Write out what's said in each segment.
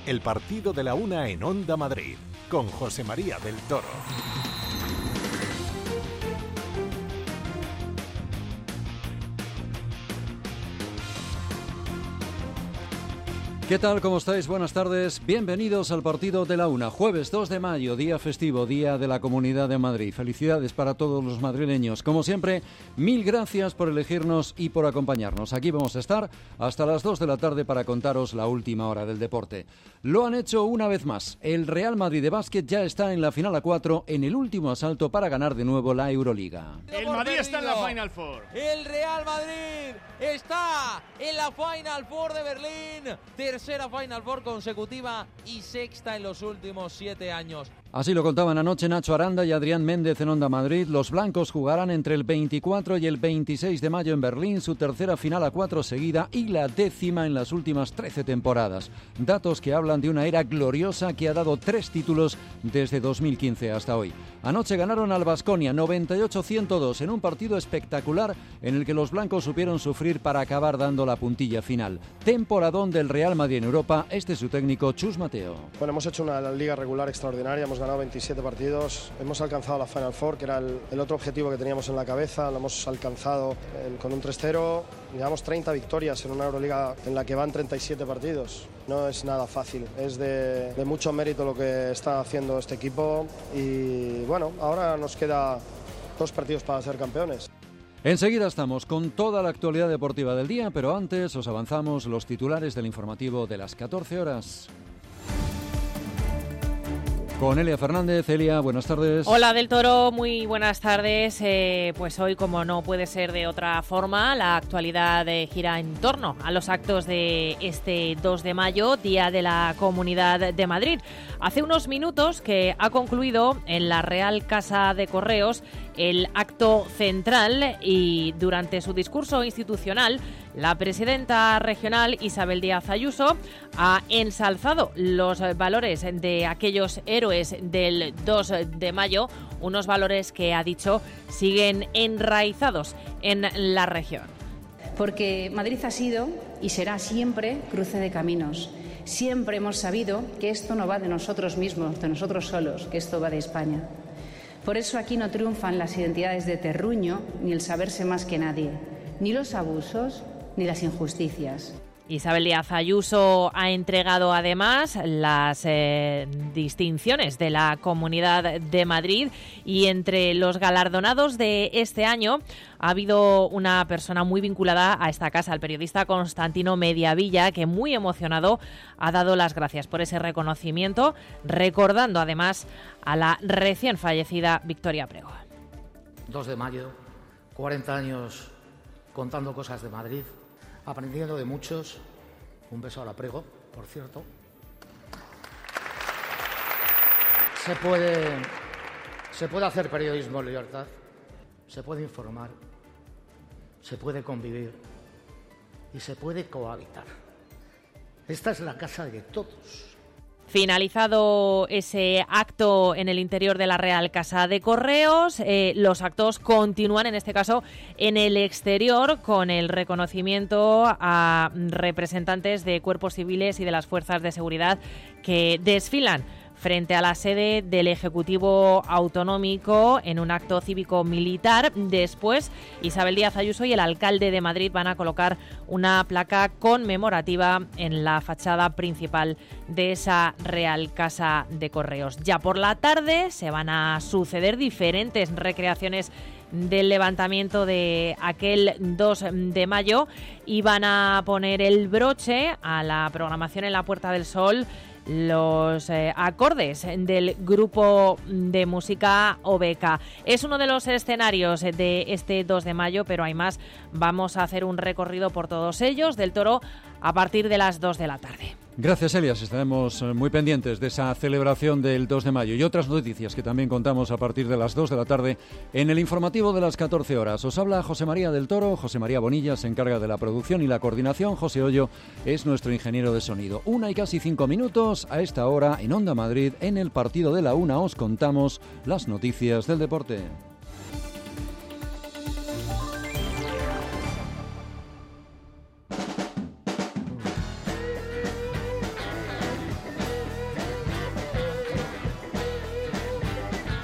El partido de la una en Onda Madrid, con José María del Toro. ¿Qué tal? ¿Cómo estáis? Buenas tardes. Bienvenidos al partido de la una. Jueves 2 de mayo, día festivo, día de la Comunidad de Madrid. Felicidades para todos los madrileños. Como siempre, mil gracias por elegirnos y por acompañarnos. Aquí vamos a estar hasta las 2 de la tarde para contaros la última hora del deporte. Lo han hecho una vez más. El Real Madrid de básquet ya está en la final a 4 en el último asalto para ganar de nuevo la Euroliga. El Madrid está en la Final Four. El Real Madrid está en la Final Four de Berlín. Tercera Final Four consecutiva y sexta en los últimos 7 años. Así lo contaban anoche Nacho Aranda y Adrián Méndez en Onda Madrid. Los blancos jugarán entre el 24 y el 26 de mayo en Berlín, su tercera final a 4 seguida y la 10ª en las últimas 13 temporadas. Datos que hablan de una era gloriosa que ha dado 3 títulos desde 2015 hasta hoy. Anoche ganaron al Baskonia 98-102 en un partido espectacular en el que los blancos supieron sufrir para acabar dando la puntilla final. Temporadón del Real Madrid en Europa, este es su técnico Chus Mateo. Bueno, hemos hecho una liga regular extraordinaria, hemos ganado 27 partidos, hemos alcanzado la Final Four, que era el otro objetivo que teníamos en la cabeza, lo hemos alcanzado con un 3-0, llevamos 30 victorias en una Euroliga en la que van 37 partidos. No es nada fácil, es de mucho mérito lo que está haciendo este equipo y bueno, ahora nos queda 2 partidos para ser campeones. Enseguida estamos con toda la actualidad deportiva del día, pero antes os avanzamos los titulares del informativo de las 14 horas. Con Elia Fernández. Elia, buenas tardes. Hola del Toro, muy buenas tardes. Pues hoy, como no puede ser de otra forma, la actualidad gira en torno a los actos de este 2 de mayo, Día de la Comunidad de Madrid. Hace unos minutos que ha concluido en la Real Casa de Correos el acto central y durante su discurso institucional la presidenta regional Isabel Díaz Ayuso ha ensalzado los valores de aquellos héroes del 2 de mayo, unos valores que ha dicho siguen enraizados en la región. Porque Madrid ha sido y será siempre cruce de caminos. Siempre hemos sabido que esto no va de nosotros mismos, de nosotros solos, que esto va de España. Por eso aquí no triunfan las identidades de terruño, ni el saberse más que nadie, ni los abusos, ni las injusticias. Isabel Díaz Ayuso ha entregado además las distinciones de la Comunidad de Madrid y entre los galardonados de este año ha habido una persona muy vinculada a esta casa, el periodista Constantino Mediavilla, que muy emocionado ha dado las gracias por ese reconocimiento, recordando además a la recién fallecida Victoria Prego. 2 de mayo, 40 años contando cosas de Madrid, aprendiendo de muchos. Un beso a la Prego, por cierto. Se puede hacer periodismo en libertad, se puede informar, se puede convivir y se puede cohabitar. Esta es la casa de todos. Finalizado ese acto en el interior de la Real Casa de Correos, los actos continúan, en este caso, en el exterior, con el reconocimiento a representantes de cuerpos civiles y de las fuerzas de seguridad que desfilan frente a la sede del Ejecutivo Autonómico en un acto cívico-militar. Después, Isabel Díaz Ayuso y el alcalde de Madrid van a colocar una placa conmemorativa en la fachada principal de esa Real Casa de Correos. Ya por la tarde se van a suceder diferentes recreaciones del levantamiento de aquel 2 de mayo y van a poner el broche a la programación en la Puerta del Sol los acordes del grupo de música Obeca. Es uno de los escenarios de este 2 de mayo, pero hay más. Vamos a hacer un recorrido por todos ellos del Toro a partir de las 2 de la tarde. Gracias, Elias. Estaremos muy pendientes de esa celebración del 2 de mayo y otras noticias que también contamos a partir de las 2 de la tarde en el informativo de las 14 horas. Os habla José María del Toro. José María Bonilla se encarga de la producción y la coordinación. José Hoyo es nuestro ingeniero de sonido. 1 y casi 5 minutos a esta hora en Onda Madrid. En el partido de la 1 os contamos las noticias del deporte.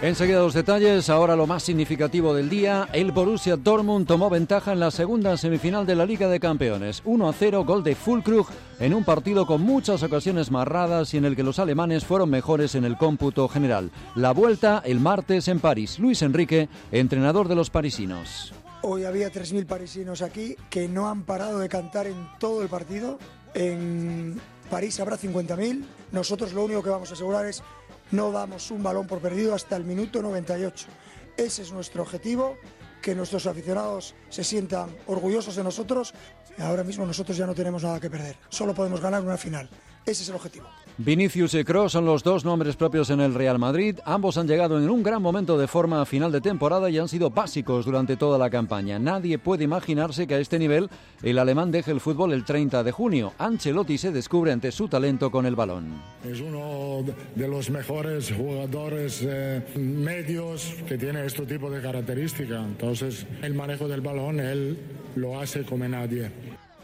Enseguida los detalles, ahora lo más significativo del día. El Borussia Dortmund tomó ventaja en la segunda semifinal de la Liga de Campeones. 1-0, gol de Füllkrug en un partido con muchas ocasiones marradas y en el que los alemanes fueron mejores en el cómputo general. La vuelta el martes en París. Luis Enrique, entrenador de los parisinos. Hoy había 3.000 parisinos aquí que no han parado de cantar en todo el partido. En París habrá 50.000. Nosotros lo único que vamos a asegurar es no damos un balón por perdido hasta el minuto 98. Ese es nuestro objetivo, que nuestros aficionados se sientan orgullosos de nosotros. Ahora mismo nosotros ya no tenemos nada que perder, solo podemos ganar una final. Ese es el objetivo. Vinicius y Kroos son los dos nombres propios en el Real Madrid. Ambos han llegado en un gran momento de forma a final de temporada y han sido básicos durante toda la campaña. Nadie puede imaginarse que a este nivel el alemán deje el fútbol el 30 de junio. Ancelotti se descubre ante su talento con el balón. Es uno de los mejores jugadores medios que tiene este tipo de características. Entonces, el manejo del balón, él lo hace como nadie.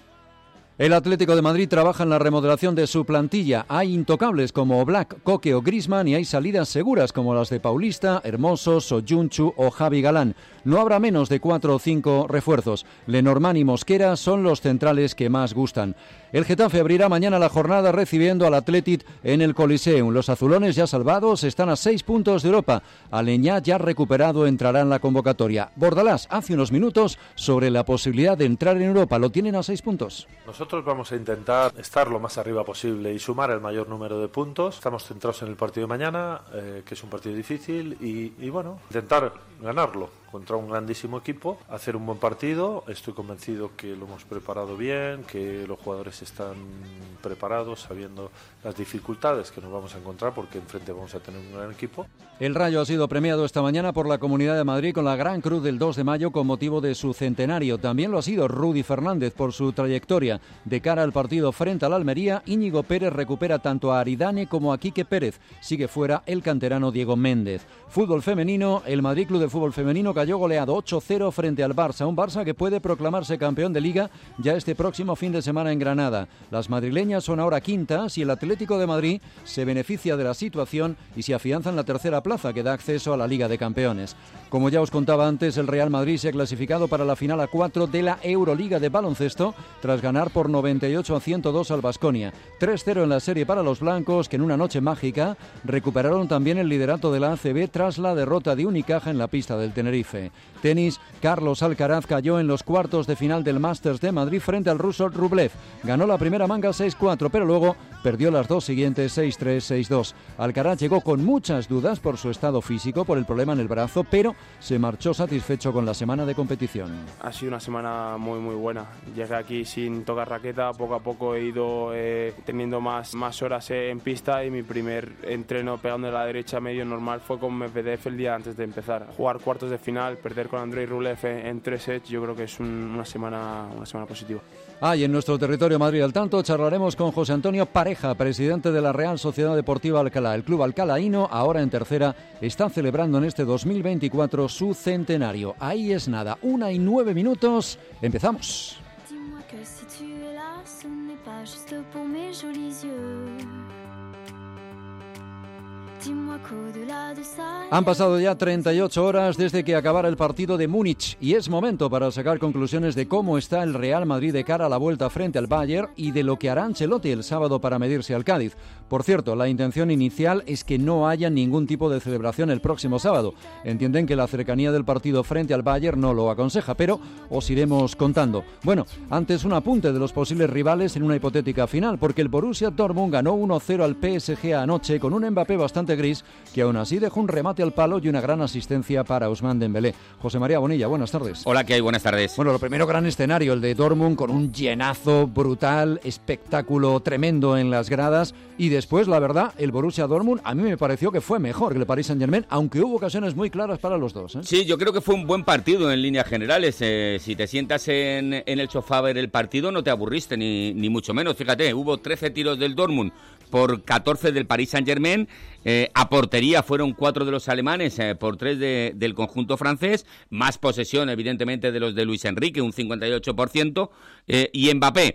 El Atlético de Madrid trabaja en la remodelación de su plantilla. Hay intocables como Oblak, Koke o Griezmann y hay salidas seguras como las de Paulista, Hermoso, Soyuncu o Javi Galán. No habrá menos de 4 o 5 refuerzos. Lenormand y Mosquera son los centrales que más gustan. El Getafe abrirá mañana la jornada recibiendo al Athletic en el Coliseum. Los azulones ya salvados están a 6 puntos de Europa. Aleñá ya recuperado entrará en la convocatoria. Bordalás hace unos minutos sobre la posibilidad de entrar en Europa. Lo tienen a 6 puntos. Nosotros vamos a intentar estar lo más arriba posible y sumar el mayor número de puntos. Estamos centrados en el partido de mañana, que es un partido difícil y bueno, intentar ganarlo contra un grandísimo equipo, hacer un buen partido. Estoy convencido que lo hemos preparado bien, que los jugadores están preparados, sabiendo las dificultades que nos vamos a encontrar, porque enfrente vamos a tener un gran equipo. El Rayo ha sido premiado esta mañana por la Comunidad de Madrid con la Gran Cruz del 2 de mayo con motivo de su centenario. También lo ha sido Rudy Fernández por su trayectoria. De cara al partido frente al Almería, Íñigo Pérez recupera tanto a Aridane como a Quique Pérez. Sigue fuera el canterano Diego Méndez. Fútbol femenino, el Madrid Club de Fútbol Femenino cayó goleado 8-0 frente al Barça. Un Barça que puede proclamarse campeón de Liga ya este próximo fin de semana en Granada. Las madrileñas son ahora quintas y el Atlético de Madrid se beneficia de la situación y se afianza en la tercera plaza que da acceso a la Liga de Campeones. Como ya os contaba antes, el Real Madrid se ha clasificado para la final a 4 de la Euroliga de baloncesto tras ganar por 98-102 al Baskonia. 3-0 en la serie para los blancos, que en una noche mágica recuperaron también el liderato de la ACB tras la derrota de Unicaja en la pista del Tenerife. Tenis, Carlos Alcaraz cayó en los cuartos de final del Masters de Madrid frente al ruso Rublev. Ganó la primera manga 6-4, pero luego perdió las dos siguientes 6-3, 6-2. Alcaraz llegó con muchas dudas por su estado físico, por el problema en el brazo, pero se marchó satisfecho con la semana de competición. Ha sido una semana muy buena. Llegué aquí sin tocar raqueta, poco a poco he ido teniendo más horas en pista y mi primer entreno pegando de la derecha medio normal fue con Medvedev el día antes de empezar. Jugar cuartos de final, perder con Andrei Rublev en 3 sets, yo creo que es una semana positiva. Y en nuestro territorio Madrid al tanto charlaremos con José Antonio Pareja, presidente de la Real Sociedad Deportiva Alcalá. El club alcalaíno, ahora en tercera, está celebrando en este 2024 su centenario. Ahí es nada, 1:09, empezamos. Han pasado ya 38 horas desde que acabara el partido de Múnich y es momento para sacar conclusiones de cómo está el Real Madrid de cara a la vuelta frente al Bayern y de lo que hará Ancelotti el sábado para medirse al Cádiz. Por cierto, la intención inicial es que no haya ningún tipo de celebración el próximo sábado. Entienden que la cercanía del partido frente al Bayern no lo aconseja, pero os iremos contando. Bueno, antes un apunte de los posibles rivales en una hipotética final, porque el Borussia Dortmund ganó 1-0 al PSG anoche con un Mbappé bastante gris, que aún así dejó un remate al palo y una gran asistencia para Ousmane Dembélé. José María Bonilla, buenas tardes. Hola, ¿qué hay? Buenas tardes. Bueno, lo primero, gran escenario, el de Dortmund, con un llenazo brutal, espectáculo tremendo en las gradas, y después, la verdad, el Borussia Dortmund a mí me pareció que fue mejor que el Paris Saint-Germain, aunque hubo ocasiones muy claras para los dos, ¿eh? Sí, yo creo que fue un buen partido en líneas generales. Si te sientas en el sofá a ver el partido, no te aburriste, ni mucho menos. Fíjate, hubo 13 tiros del Dortmund por 14 del Paris Saint-Germain. A portería fueron 4 de los alemanes, por 3 del conjunto francés. Más posesión, evidentemente, de los de Luis Enrique, un 58%. Y Mbappé,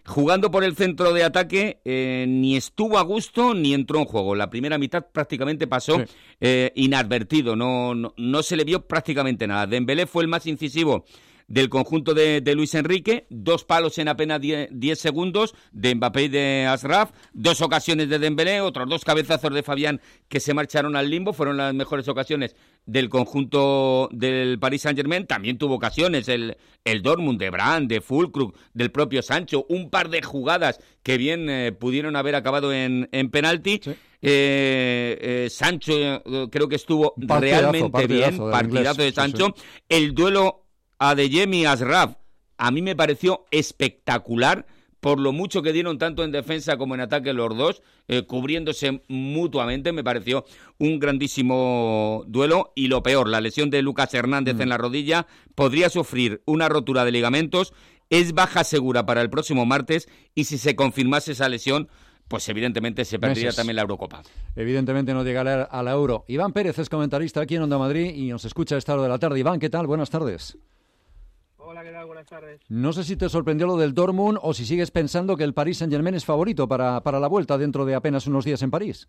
jugando por el centro de ataque, ni estuvo a gusto ni entró en juego. La primera mitad prácticamente pasó inadvertido, no se le vio prácticamente nada. Dembélé fue el más incisivo del conjunto de Luis Enrique, 2 palos en apenas 10 segundos de Mbappé y de Achraf, 2 ocasiones de Dembélé, otros 2 cabezazos de Fabián que se marcharon al limbo, fueron las mejores ocasiones del conjunto del Paris Saint-Germain. También tuvo ocasiones el Dortmund, de Brandt, de Füllkrug, del propio Sancho, un par de jugadas que bien pudieron haber acabado en penalti. Sí. Sancho creo que estuvo realmente bien, partidazo de Sancho. Sí. El duelo Adeyemi Achraf a mí me pareció espectacular por lo mucho que dieron tanto en defensa como en ataque los dos, cubriéndose mutuamente. Me pareció un grandísimo duelo. Y lo peor, la lesión de Lucas Hernández en la rodilla, podría sufrir una rotura de ligamentos, es baja segura para el próximo martes, y si se confirmase esa lesión, pues evidentemente se perdería también la Eurocopa. Evidentemente no llegará a la Euro. Iván Pérez es comentarista aquí en Onda Madrid y nos escucha a esta hora de la tarde. Iván, ¿qué tal? Buenas tardes. Hola, ¿qué tal? Buenas tardes. No sé si te sorprendió lo del Dortmund o si sigues pensando que el Paris Saint-Germain es favorito para la vuelta dentro de apenas unos días en París.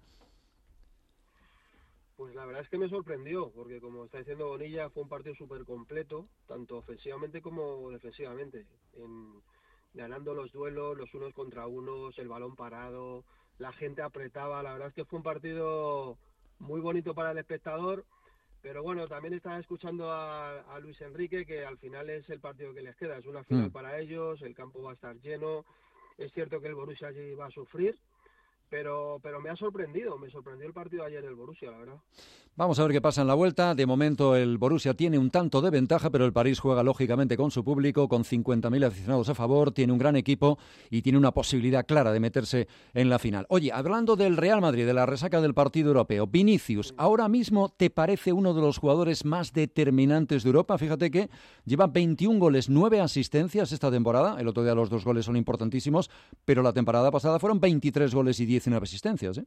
Pues la verdad es que me sorprendió, porque como está diciendo Bonilla, fue un partido súper completo, tanto ofensivamente como defensivamente. Ganando los duelos, los unos contra unos, el balón parado, la gente apretaba. La verdad es que fue un partido muy bonito para el espectador. Pero bueno, también estaba escuchando a Luis Enrique, que al final es el partido que les queda. Es una final para ellos, el campo va a estar lleno. Es cierto que el Borussia allí va a sufrir, pero me sorprendió el partido ayer del Borussia, la verdad. Vamos a ver qué pasa en la vuelta. De momento el Borussia tiene un tanto de ventaja, pero el París juega lógicamente con su público, con 50.000 aficionados a favor, tiene un gran equipo y tiene una posibilidad clara de meterse en la final. Oye, hablando del Real Madrid, de la resaca del partido europeo, Vinicius, ¿ahora mismo te parece uno de los jugadores más determinantes de Europa? Fíjate que lleva 21 goles, 9 asistencias esta temporada. El otro día los 2 goles son importantísimos, pero la temporada pasada fueron 23 goles y 19 asistencias, ¿eh?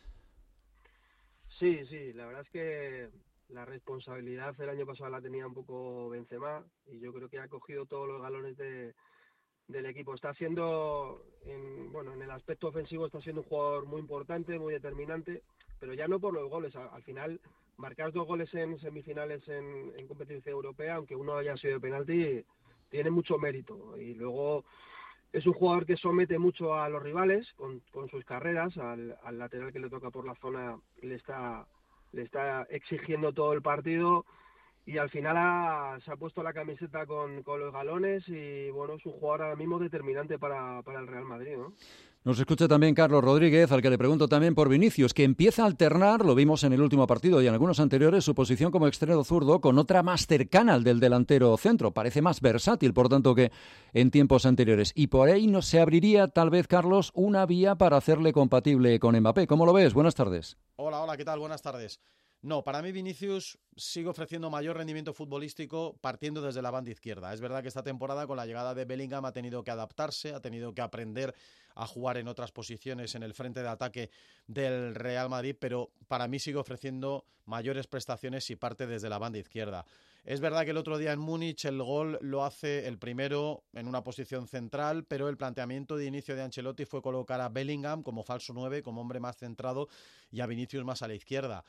Sí, la verdad es que la responsabilidad el año pasado la tenía un poco Benzema, y yo creo que ha cogido todos los galones del equipo. Está siendo, en el aspecto ofensivo, está siendo un jugador muy importante, muy determinante, pero ya no por los goles. Al final, marcar 2 goles en semifinales en competición europea, aunque uno haya sido de penalti, tiene mucho mérito. Y luego es un jugador que somete mucho a los rivales con sus carreras. Al lateral que le toca por la zona le está exigiendo todo el partido, y al final se ha puesto la camiseta con los galones, y bueno, es un jugador ahora mismo determinante para el Real Madrid, ¿no? Nos escucha también Carlos Rodríguez, al que le pregunto también por Vinicius, que empieza a alternar, lo vimos en el último partido y en algunos anteriores, su posición como extremo zurdo con otra más cercana al del delantero centro. Parece más versátil, por tanto, que en tiempos anteriores. Y por ahí no se abriría, tal vez, Carlos, una vía para hacerle compatible con Mbappé. ¿Cómo lo ves? Buenas tardes. Hola, ¿qué tal? Buenas tardes. No, para mí Vinicius sigue ofreciendo mayor rendimiento futbolístico partiendo desde la banda izquierda. Es verdad que esta temporada, con la llegada de Bellingham, ha tenido que adaptarse, ha tenido que aprender a jugar en otras posiciones en el frente de ataque del Real Madrid, pero para mí sigue ofreciendo mayores prestaciones si parte desde la banda izquierda. Es verdad que el otro día en Múnich el gol lo hace el primero en una posición central, pero el planteamiento de inicio de Ancelotti fue colocar a Bellingham como falso 9, como hombre más centrado, y a Vinicius más a la izquierda.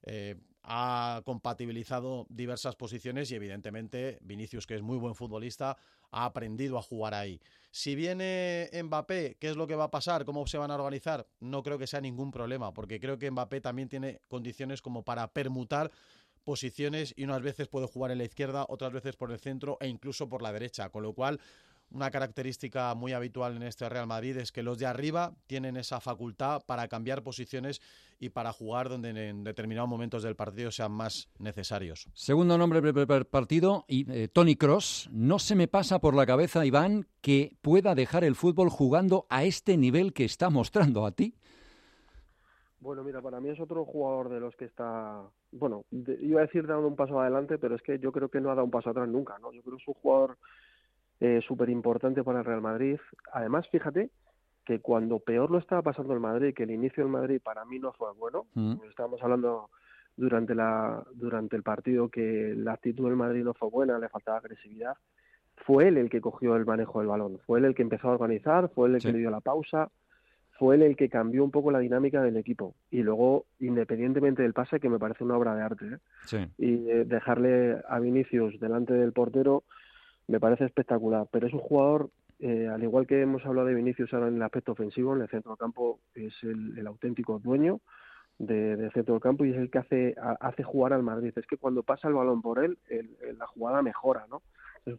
Ha compatibilizado diversas posiciones y evidentemente Vinicius, que es muy buen futbolista, ha aprendido a jugar ahí. Si viene Mbappé, ¿qué es lo que va a pasar? ¿Cómo se van a organizar? No creo que sea ningún problema, porque creo que Mbappé también tiene condiciones como para permutar posiciones, y unas veces puede jugar en la izquierda, otras veces por el centro e incluso por la derecha, con lo cual una característica muy habitual en este Real Madrid es que los de arriba tienen esa facultad para cambiar posiciones y para jugar donde en determinados momentos del partido sean más necesarios. Segundo nombre del partido, y Toni Kroos. No se me pasa por la cabeza, Iván, que pueda dejar el fútbol jugando a este nivel que está mostrando. ¿A ti? Bueno, mira, para mí es otro jugador de los que está... Bueno, iba a decir dando un paso adelante, pero es que yo creo que no ha dado un paso atrás nunca, ¿no? Yo creo que es un jugador súper importante para el Real Madrid. Además, fíjate que cuando peor lo estaba pasando el Madrid, que el inicio del Madrid para mí no fue bueno, estábamos hablando durante el partido que la actitud del Madrid no fue buena, le faltaba agresividad. fue él el que cogió el manejo del balón, fue él el que empezó a organizar, fue él el que le dio la pausa, fue él el que cambió un poco la dinámica del equipo. Y luego, independientemente del pase, que me parece una obra de arte, y dejarle a Vinicius delante del portero me parece espectacular. Pero es un jugador, al igual que hemos hablado de Vinicius ahora en el aspecto ofensivo, en el centro del campo es el auténtico dueño del centro del campo y es el que hace jugar al Madrid. Es que cuando pasa el balón por él, la jugada mejora, ¿no? Es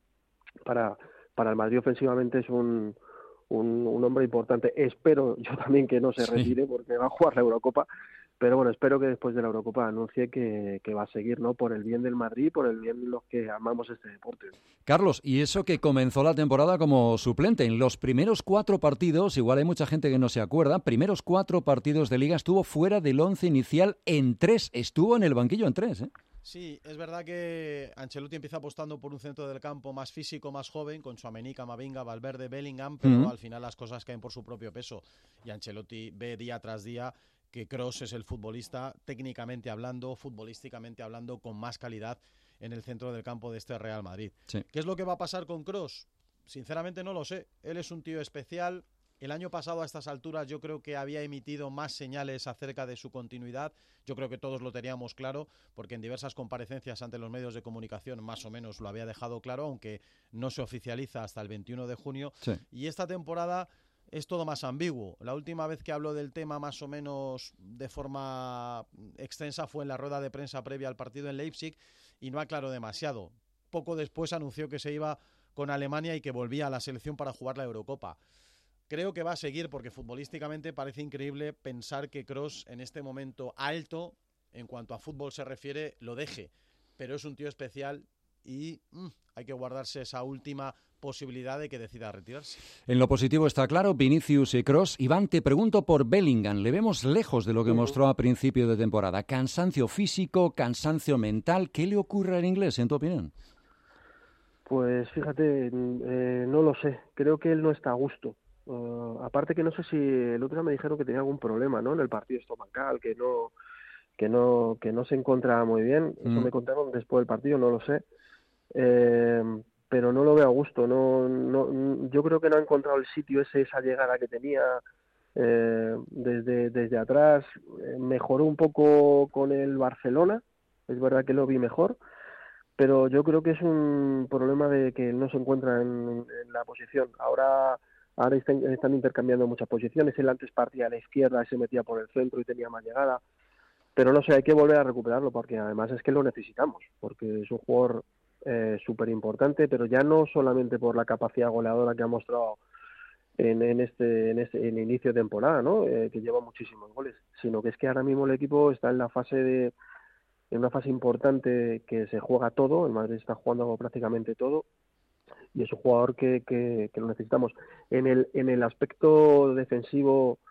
para el Madrid ofensivamente es un hombre importante. Espero yo también que no se retire porque va a jugar la Eurocopa, pero bueno, espero que después de la Eurocopa anuncie que va a seguir, ¿no? Por el bien del Madrid, por el bien de los que amamos este deporte. Carlos, y eso que comenzó la temporada como suplente, en los primeros 4 partidos, igual hay mucha gente que no se acuerda, primeros 4 partidos de Liga estuvo fuera del 11 inicial en 3, estuvo en el banquillo en 3, ¿eh? Sí, es verdad que Ancelotti empieza apostando por un centro del campo más físico, más joven, con Tchouaméni, Camavinga, Valverde, Bellingham, pero al final las cosas caen por su propio peso. Y Ancelotti ve día tras día que Kroos es el futbolista, técnicamente hablando, futbolísticamente hablando, con más calidad en el centro del campo de este Real Madrid. Sí. ¿Qué es lo que va a pasar con Kroos? Sinceramente no lo sé. Él es un tío especial. El año pasado a estas alturas yo creo que había emitido más señales acerca de su continuidad. Yo creo que todos lo teníamos claro, porque en diversas comparecencias ante los medios de comunicación más o menos lo había dejado claro, aunque no se oficializa hasta el 21 de junio. Sí. Y esta temporada es todo más ambiguo. La última vez que habló del tema más o menos de forma extensa fue en la rueda de prensa previa al partido en Leipzig y no aclaró demasiado. Poco después anunció que se iba con Alemania y que volvía a la selección para jugar la Eurocopa. Creo que va a seguir porque futbolísticamente parece increíble pensar que Kroos en este momento alto, en cuanto a fútbol se refiere, lo deje. Pero es un tío especial y hay que guardarse esa última posibilidad de que decida retirarse. En lo positivo está claro, Vinicius y Kroos. Iván, te pregunto por Bellingham. Le vemos lejos de lo que mostró a principio de temporada. Cansancio físico, cansancio mental. ¿Qué le ocurre al inglés, en tu opinión? Pues fíjate, no lo sé. Creo que él no está a gusto. Aparte que no sé si el otro día me dijeron que tenía algún problema, ¿no? En el partido estomacal, que no se encontraba muy bien. Eso me contaron después del partido, no lo sé. Pero no lo veo a gusto. Yo creo que no ha encontrado el sitio esa llegada que tenía desde atrás. Mejoró un poco con el Barcelona. Es verdad que lo vi mejor. Pero yo creo que es un problema de que no se encuentra en la posición. Ahora están intercambiando muchas posiciones. Él antes partía a la izquierda y se metía por el centro y tenía más llegada. Pero no sé, hay que volver a recuperarlo porque además es que lo necesitamos. Porque es un jugador súper importante, pero ya no solamente por la capacidad goleadora que ha mostrado en el inicio de temporada, ¿no? Que lleva muchísimos goles, sino que es que ahora mismo el equipo está en una fase importante que se juega todo. El Madrid está jugando prácticamente todo y es un jugador que lo necesitamos. En el aspecto defensivo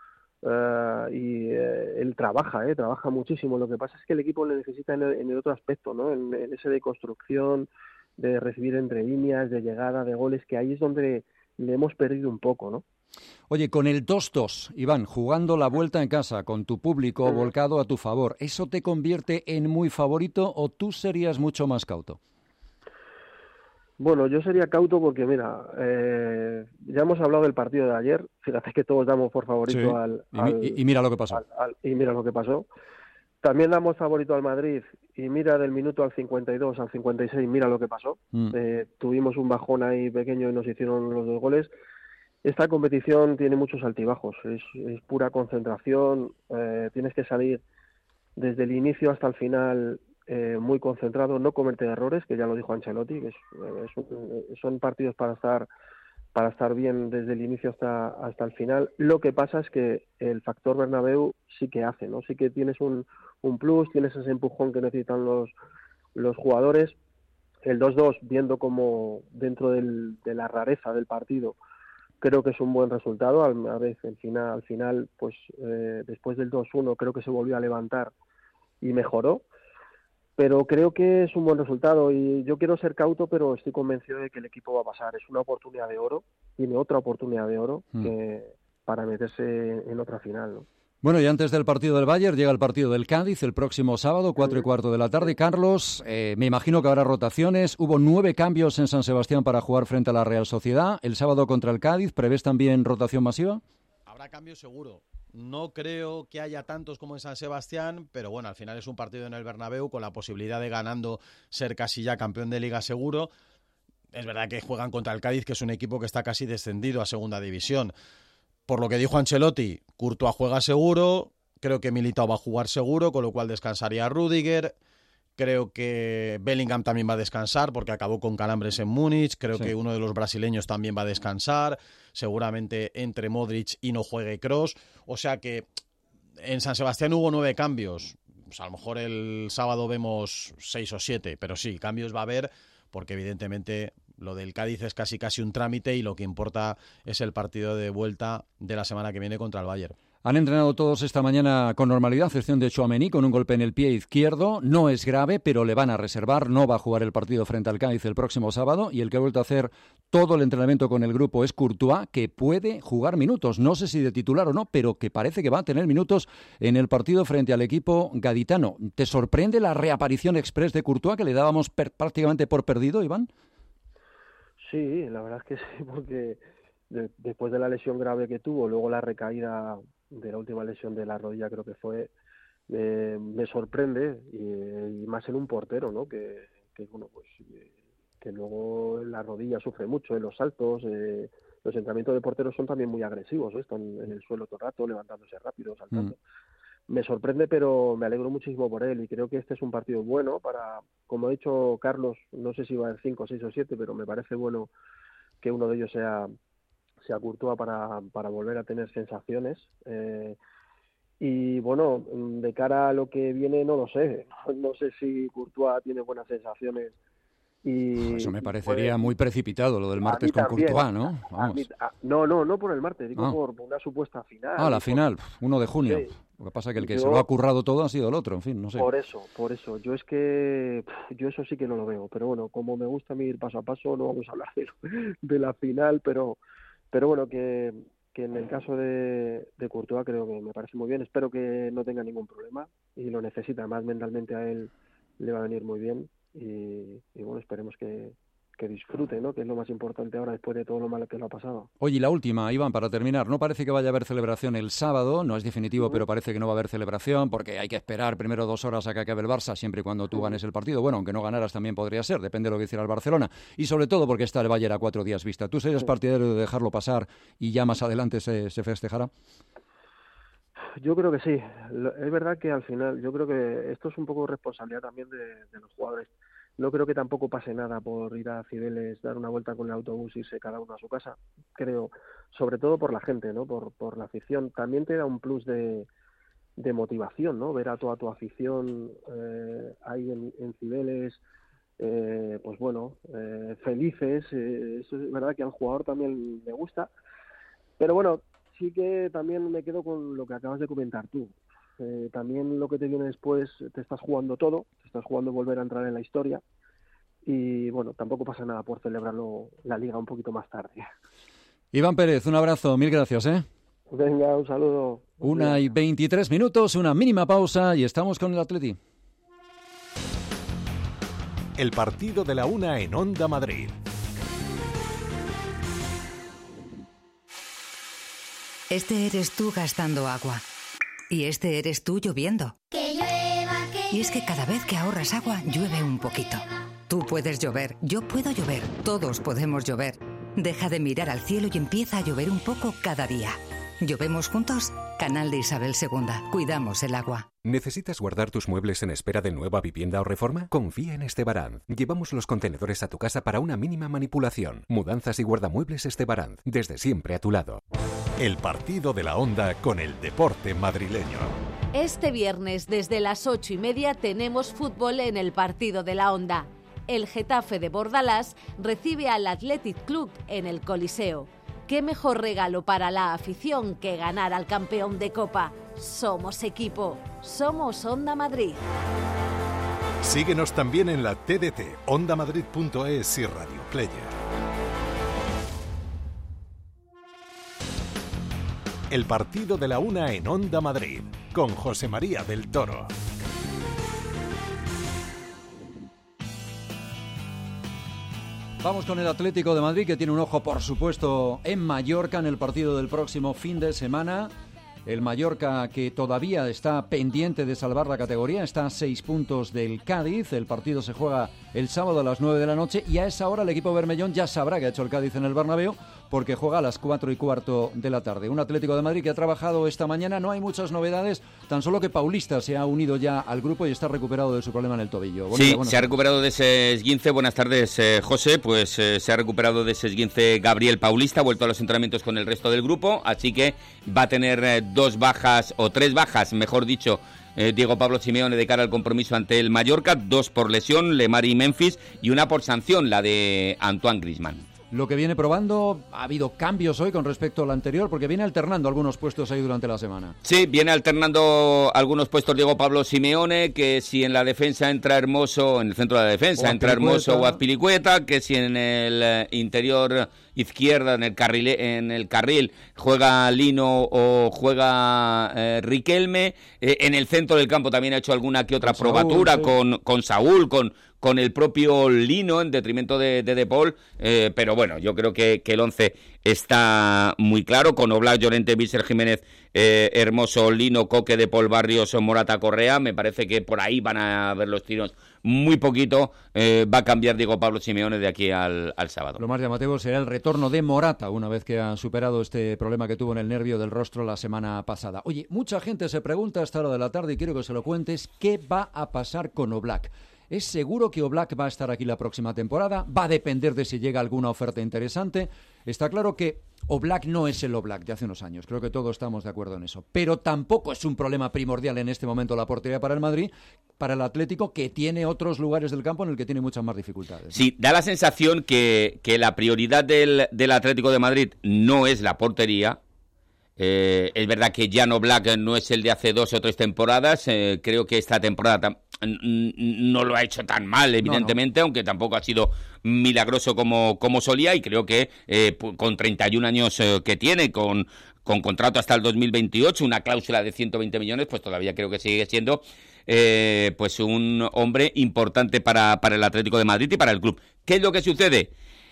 él trabaja muchísimo. Lo que pasa es que el equipo le necesita en el otro aspecto, ¿no? En ese de construcción, de recibir entre líneas, de llegada, de goles, que ahí es donde le hemos perdido un poco, ¿no? Oye, con el 2-2, Iván, jugando la vuelta en casa, con tu público volcado a tu favor, ¿eso te convierte en muy favorito o tú serías mucho más cauto? Bueno, yo sería cauto porque, mira, ya hemos hablado del partido de ayer. Fíjate que todos damos por favorito y mira lo que pasó. Y mira lo que pasó. También damos favorito al Madrid y mira del minuto al 52, al 56, mira lo que pasó. Tuvimos un bajón ahí pequeño y nos hicieron los 2 goles. Esta competición tiene muchos altibajos, es pura concentración, tienes que salir desde el inicio hasta el final muy concentrado, no cometer errores, que ya lo dijo Ancelotti, que son partidos para estar bien desde el inicio hasta el final. Lo que pasa es que el factor Bernabéu sí que hace, ¿no? Sí que tienes un plus, tienes ese empujón que necesitan los jugadores. El 2-2, viendo como dentro de la rareza del partido, creo que es un buen resultado. A veces al final, pues después del 2-1 creo que se volvió a levantar y mejoró. Pero creo que es un buen resultado y yo quiero ser cauto, pero estoy convencido de que el equipo va a pasar. Es una oportunidad de oro, tiene otra oportunidad de oro para meterse en otra final, ¿no? Bueno, y antes del partido del Bayern llega el partido del Cádiz el próximo sábado, 4:15 de la tarde. Carlos, me imagino que habrá rotaciones. Hubo 9 cambios en San Sebastián para jugar frente a la Real Sociedad. El sábado contra el Cádiz, ¿prevés también rotación masiva? Habrá cambios seguro. No creo que haya tantos como en San Sebastián, pero bueno, al final es un partido en el Bernabéu con la posibilidad de, ganando, ser casi ya campeón de Liga seguro. Es verdad que juegan contra el Cádiz, que es un equipo que está casi descendido a segunda división. Por lo que dijo Ancelotti, Courtois juega seguro, creo que Militao va a jugar seguro, con lo cual descansaría a Rüdiger. Creo que Bellingham también va a descansar porque acabó con calambres en Múnich. Creo que uno de los brasileños también va a descansar. Seguramente entre Modric y no juegue Kroos. O sea que en San Sebastián hubo 9 cambios. Pues a lo mejor el sábado vemos 6 o 7, pero sí, cambios va a haber porque evidentemente lo del Cádiz es casi un trámite y lo que importa es el partido de vuelta de la semana que viene contra el Bayern. Han entrenado todos esta mañana con normalidad, excepción de Tchouaméni con un golpe en el pie izquierdo. No es grave, pero le van a reservar. No va a jugar el partido frente al Cádiz el próximo sábado. Y el que ha vuelto a hacer todo el entrenamiento con el grupo es Courtois, que puede jugar minutos. No sé si de titular o no, pero que parece que va a tener minutos en el partido frente al equipo gaditano. ¿Te sorprende la reaparición express de Courtois, que le dábamos prácticamente por perdido, Iván? Sí, la verdad es que sí, porque después de la lesión grave que tuvo, luego la recaída de la última lesión de la rodilla, creo que fue, me sorprende, y más en un portero, ¿no? Que bueno, pues que luego la rodilla sufre mucho en los saltos. Los entrenamientos de porteros son también muy agresivos, ¿eh? Están en el suelo todo el rato, levantándose rápido, saltando. Me sorprende, pero me alegro muchísimo por él y creo que este es un partido bueno para, como ha dicho Carlos, no sé si va a haber 5, 6 o 7, pero me parece bueno que uno de ellos sea Courtois para volver a tener sensaciones. Y bueno, de cara a lo que viene no lo sé. No sé si Courtois tiene buenas sensaciones. Y eso me parecería muy precipitado, lo del martes con Courtois, ¿no? No por el martes, digo por una supuesta final. La final, 1 de junio. Sí. Lo que pasa es que el que se lo ha currado todo ha sido el otro, en fin, no sé. Por eso. Yo es que yo eso sí que no lo veo, pero bueno, como me gusta a mí ir paso a paso, no vamos a hablar de la final, pero bueno, que en el caso de Courtois creo que me parece muy bien. Espero que no tenga ningún problema y lo necesita, además mentalmente a él le va a venir muy bien. Y bueno, esperemos que disfrute, ¿no? Que es lo más importante ahora después de todo lo malo que le ha pasado. Oye, y la última, Iván, para terminar, no parece que vaya a haber celebración el sábado, no es definitivo, pero parece que no va a haber celebración porque hay que esperar primero 2 horas a que acabe el Barça, siempre y cuando tú ganes el partido. Bueno, aunque no ganaras también podría ser, depende de lo que hiciera el Barcelona. Y sobre todo porque está el Bayern a 4 días vista. ¿Tú serías partidario de dejarlo pasar y ya más adelante se festejará? Yo creo que sí. Es verdad que al final, yo creo que esto es un poco responsabilidad también de los jugadores. No creo que tampoco pase nada por ir a Cibeles, dar una vuelta con el autobús y irse cada uno a su casa. Creo, sobre todo por la gente, ¿no? Por la afición. También te da un plus de motivación, ¿no? Ver a toda tu afición ahí en Cibeles, pues bueno, felices. Eso es verdad que al jugador también le gusta. Pero bueno, sí que también me quedo con lo que acabas de comentar tú. También lo que te viene después, te estás jugando todo, te estás jugando volver a entrar en la historia y bueno, tampoco pasa nada por celebrarlo la Liga un poquito más tarde. Iván Pérez, un abrazo, mil gracias, ¿eh? Venga, un saludo. 1:23, una mínima pausa y estamos con el Atleti. El partido de la 1 en Onda Madrid. Este eres tú gastando agua. Y este eres tú lloviendo. Que llueva, que y es que cada vez que ahorras agua, llueve un poquito. Tú puedes llover, yo puedo llover, todos podemos llover. Deja de mirar al cielo y empieza a llover un poco cada día. ¿Llovemos juntos? Canal de Isabel II. Cuidamos el agua. ¿Necesitas guardar tus muebles en espera de nueva vivienda o reforma? Confía en Estebaranz. Llevamos los contenedores a tu casa para una mínima manipulación. Mudanzas y guardamuebles Estebaranz. Desde siempre a tu lado. El partido de la Onda con el deporte madrileño. Este viernes desde las 8:30 tenemos fútbol en el partido de la Onda. El Getafe de Bordalás recibe al Athletic Club en el Coliseo. ¿Qué mejor regalo para la afición que ganar al campeón de Copa? Somos equipo, somos Onda Madrid. Síguenos también en la TDT, ondamadrid.es y Radio Player. el partido de la 1 en Onda Madrid, con José María del Toro. Vamos con el Atlético de Madrid, que tiene un ojo, por supuesto, en Mallorca en el partido del próximo fin de semana. El Mallorca, que todavía está pendiente de salvar la categoría, está a 6 puntos del Cádiz. El partido se juega el sábado a las 9 de la noche y a esa hora el equipo bermellón ya sabrá que ha hecho el Cádiz en el Bernabéu, porque juega a las 4:15 de la tarde. Un Atlético de Madrid que ha trabajado esta mañana, no hay muchas novedades, tan solo que Paulista se ha unido ya al grupo y está recuperado de su problema en el tobillo. Sí, se ha recuperado de ese esguince. Buenas tardes, José. Pues se ha recuperado de ese esguince Gabriel Paulista, ha vuelto a los entrenamientos con el resto del grupo, así que va a tener 2 bajas, o 3 bajas, mejor dicho, Diego Pablo Simeone de cara al compromiso ante el Mallorca, 2 por lesión, Lemar y Memphis, y 1 por sanción, la de Antoine Griezmann. Lo que viene probando, ha habido cambios hoy con respecto al anterior, porque viene alternando algunos puestos ahí durante la semana. Sí, viene alternando algunos puestos Diego Pablo Simeone, que si en la defensa entra Hermoso, en el centro de la defensa entra Hermoso o Azpilicueta, que si en el interior izquierda, en el carril juega Lino o juega Riquelme. En el centro del campo también ha hecho alguna que otra probatura Saúl, sí. con Saúl, con el propio Lino en detrimento de Paul, pero bueno, yo creo que el 11 está muy claro, con Oblak, Llorente, Vícer, Jiménez, Hermoso, Lino, Coque, De Paul, Barrios, Morata, Correa. Me parece que por ahí van a ver los tiros muy poquito. Va a cambiar Diego Pablo Simeone de aquí al sábado. Lo más llamativo será el retorno de Morata, una vez que ha superado este problema que tuvo en el nervio del rostro la semana pasada. Oye, mucha gente se pregunta a esta hora de la tarde, y quiero que se lo cuentes, ¿qué va a pasar con Oblak? ¿Es seguro que Oblak va a estar aquí la próxima temporada? ¿Va a depender de si llega alguna oferta interesante? Está claro que Oblak no es el Oblak de hace unos años. Creo que todos estamos de acuerdo en eso. Pero tampoco es un problema primordial en este momento la portería para el Madrid, para el Atlético, que tiene otros lugares del campo en el que tiene muchas más dificultades. Sí, da la sensación que la prioridad del Atlético de Madrid no es la portería. Es verdad que Jan Oblak no es el de hace 2 o 3 temporadas. Creo que esta temporada no lo ha hecho tan mal, evidentemente, aunque tampoco ha sido milagroso como solía, y creo que con 31 años que tiene, con contrato hasta el 2028, una cláusula de 120 millones, pues todavía creo que sigue siendo pues un hombre importante para el Atlético de Madrid y para el club. ¿Qué es lo que sucede?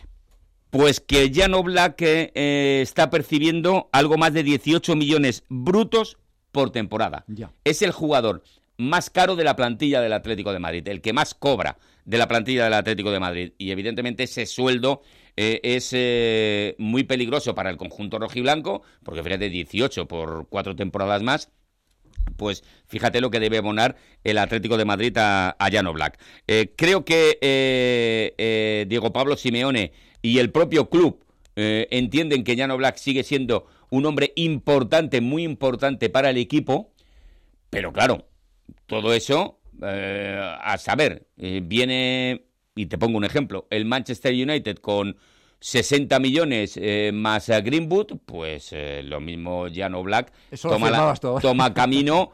Pues que Jan Oblak está percibiendo algo más de 18 millones brutos por temporada. Ya. Es el jugador más caro de la plantilla del Atlético de Madrid, el que más cobra de la plantilla del Atlético de Madrid. Y evidentemente ese sueldo es muy peligroso para el conjunto rojiblanco, porque fíjate, 18 por 4 temporadas más. Pues fíjate lo que debe abonar el Atlético de Madrid a Jan Oblak. Creo que Diego Pablo Simeone y el propio club entienden que Jan Oblak sigue siendo un hombre importante, muy importante para el equipo, pero claro, todo eso, a saber, viene, y te pongo un ejemplo, el Manchester United con 60 millones más a Greenwood, pues lo mismo Jan Oblak toma camino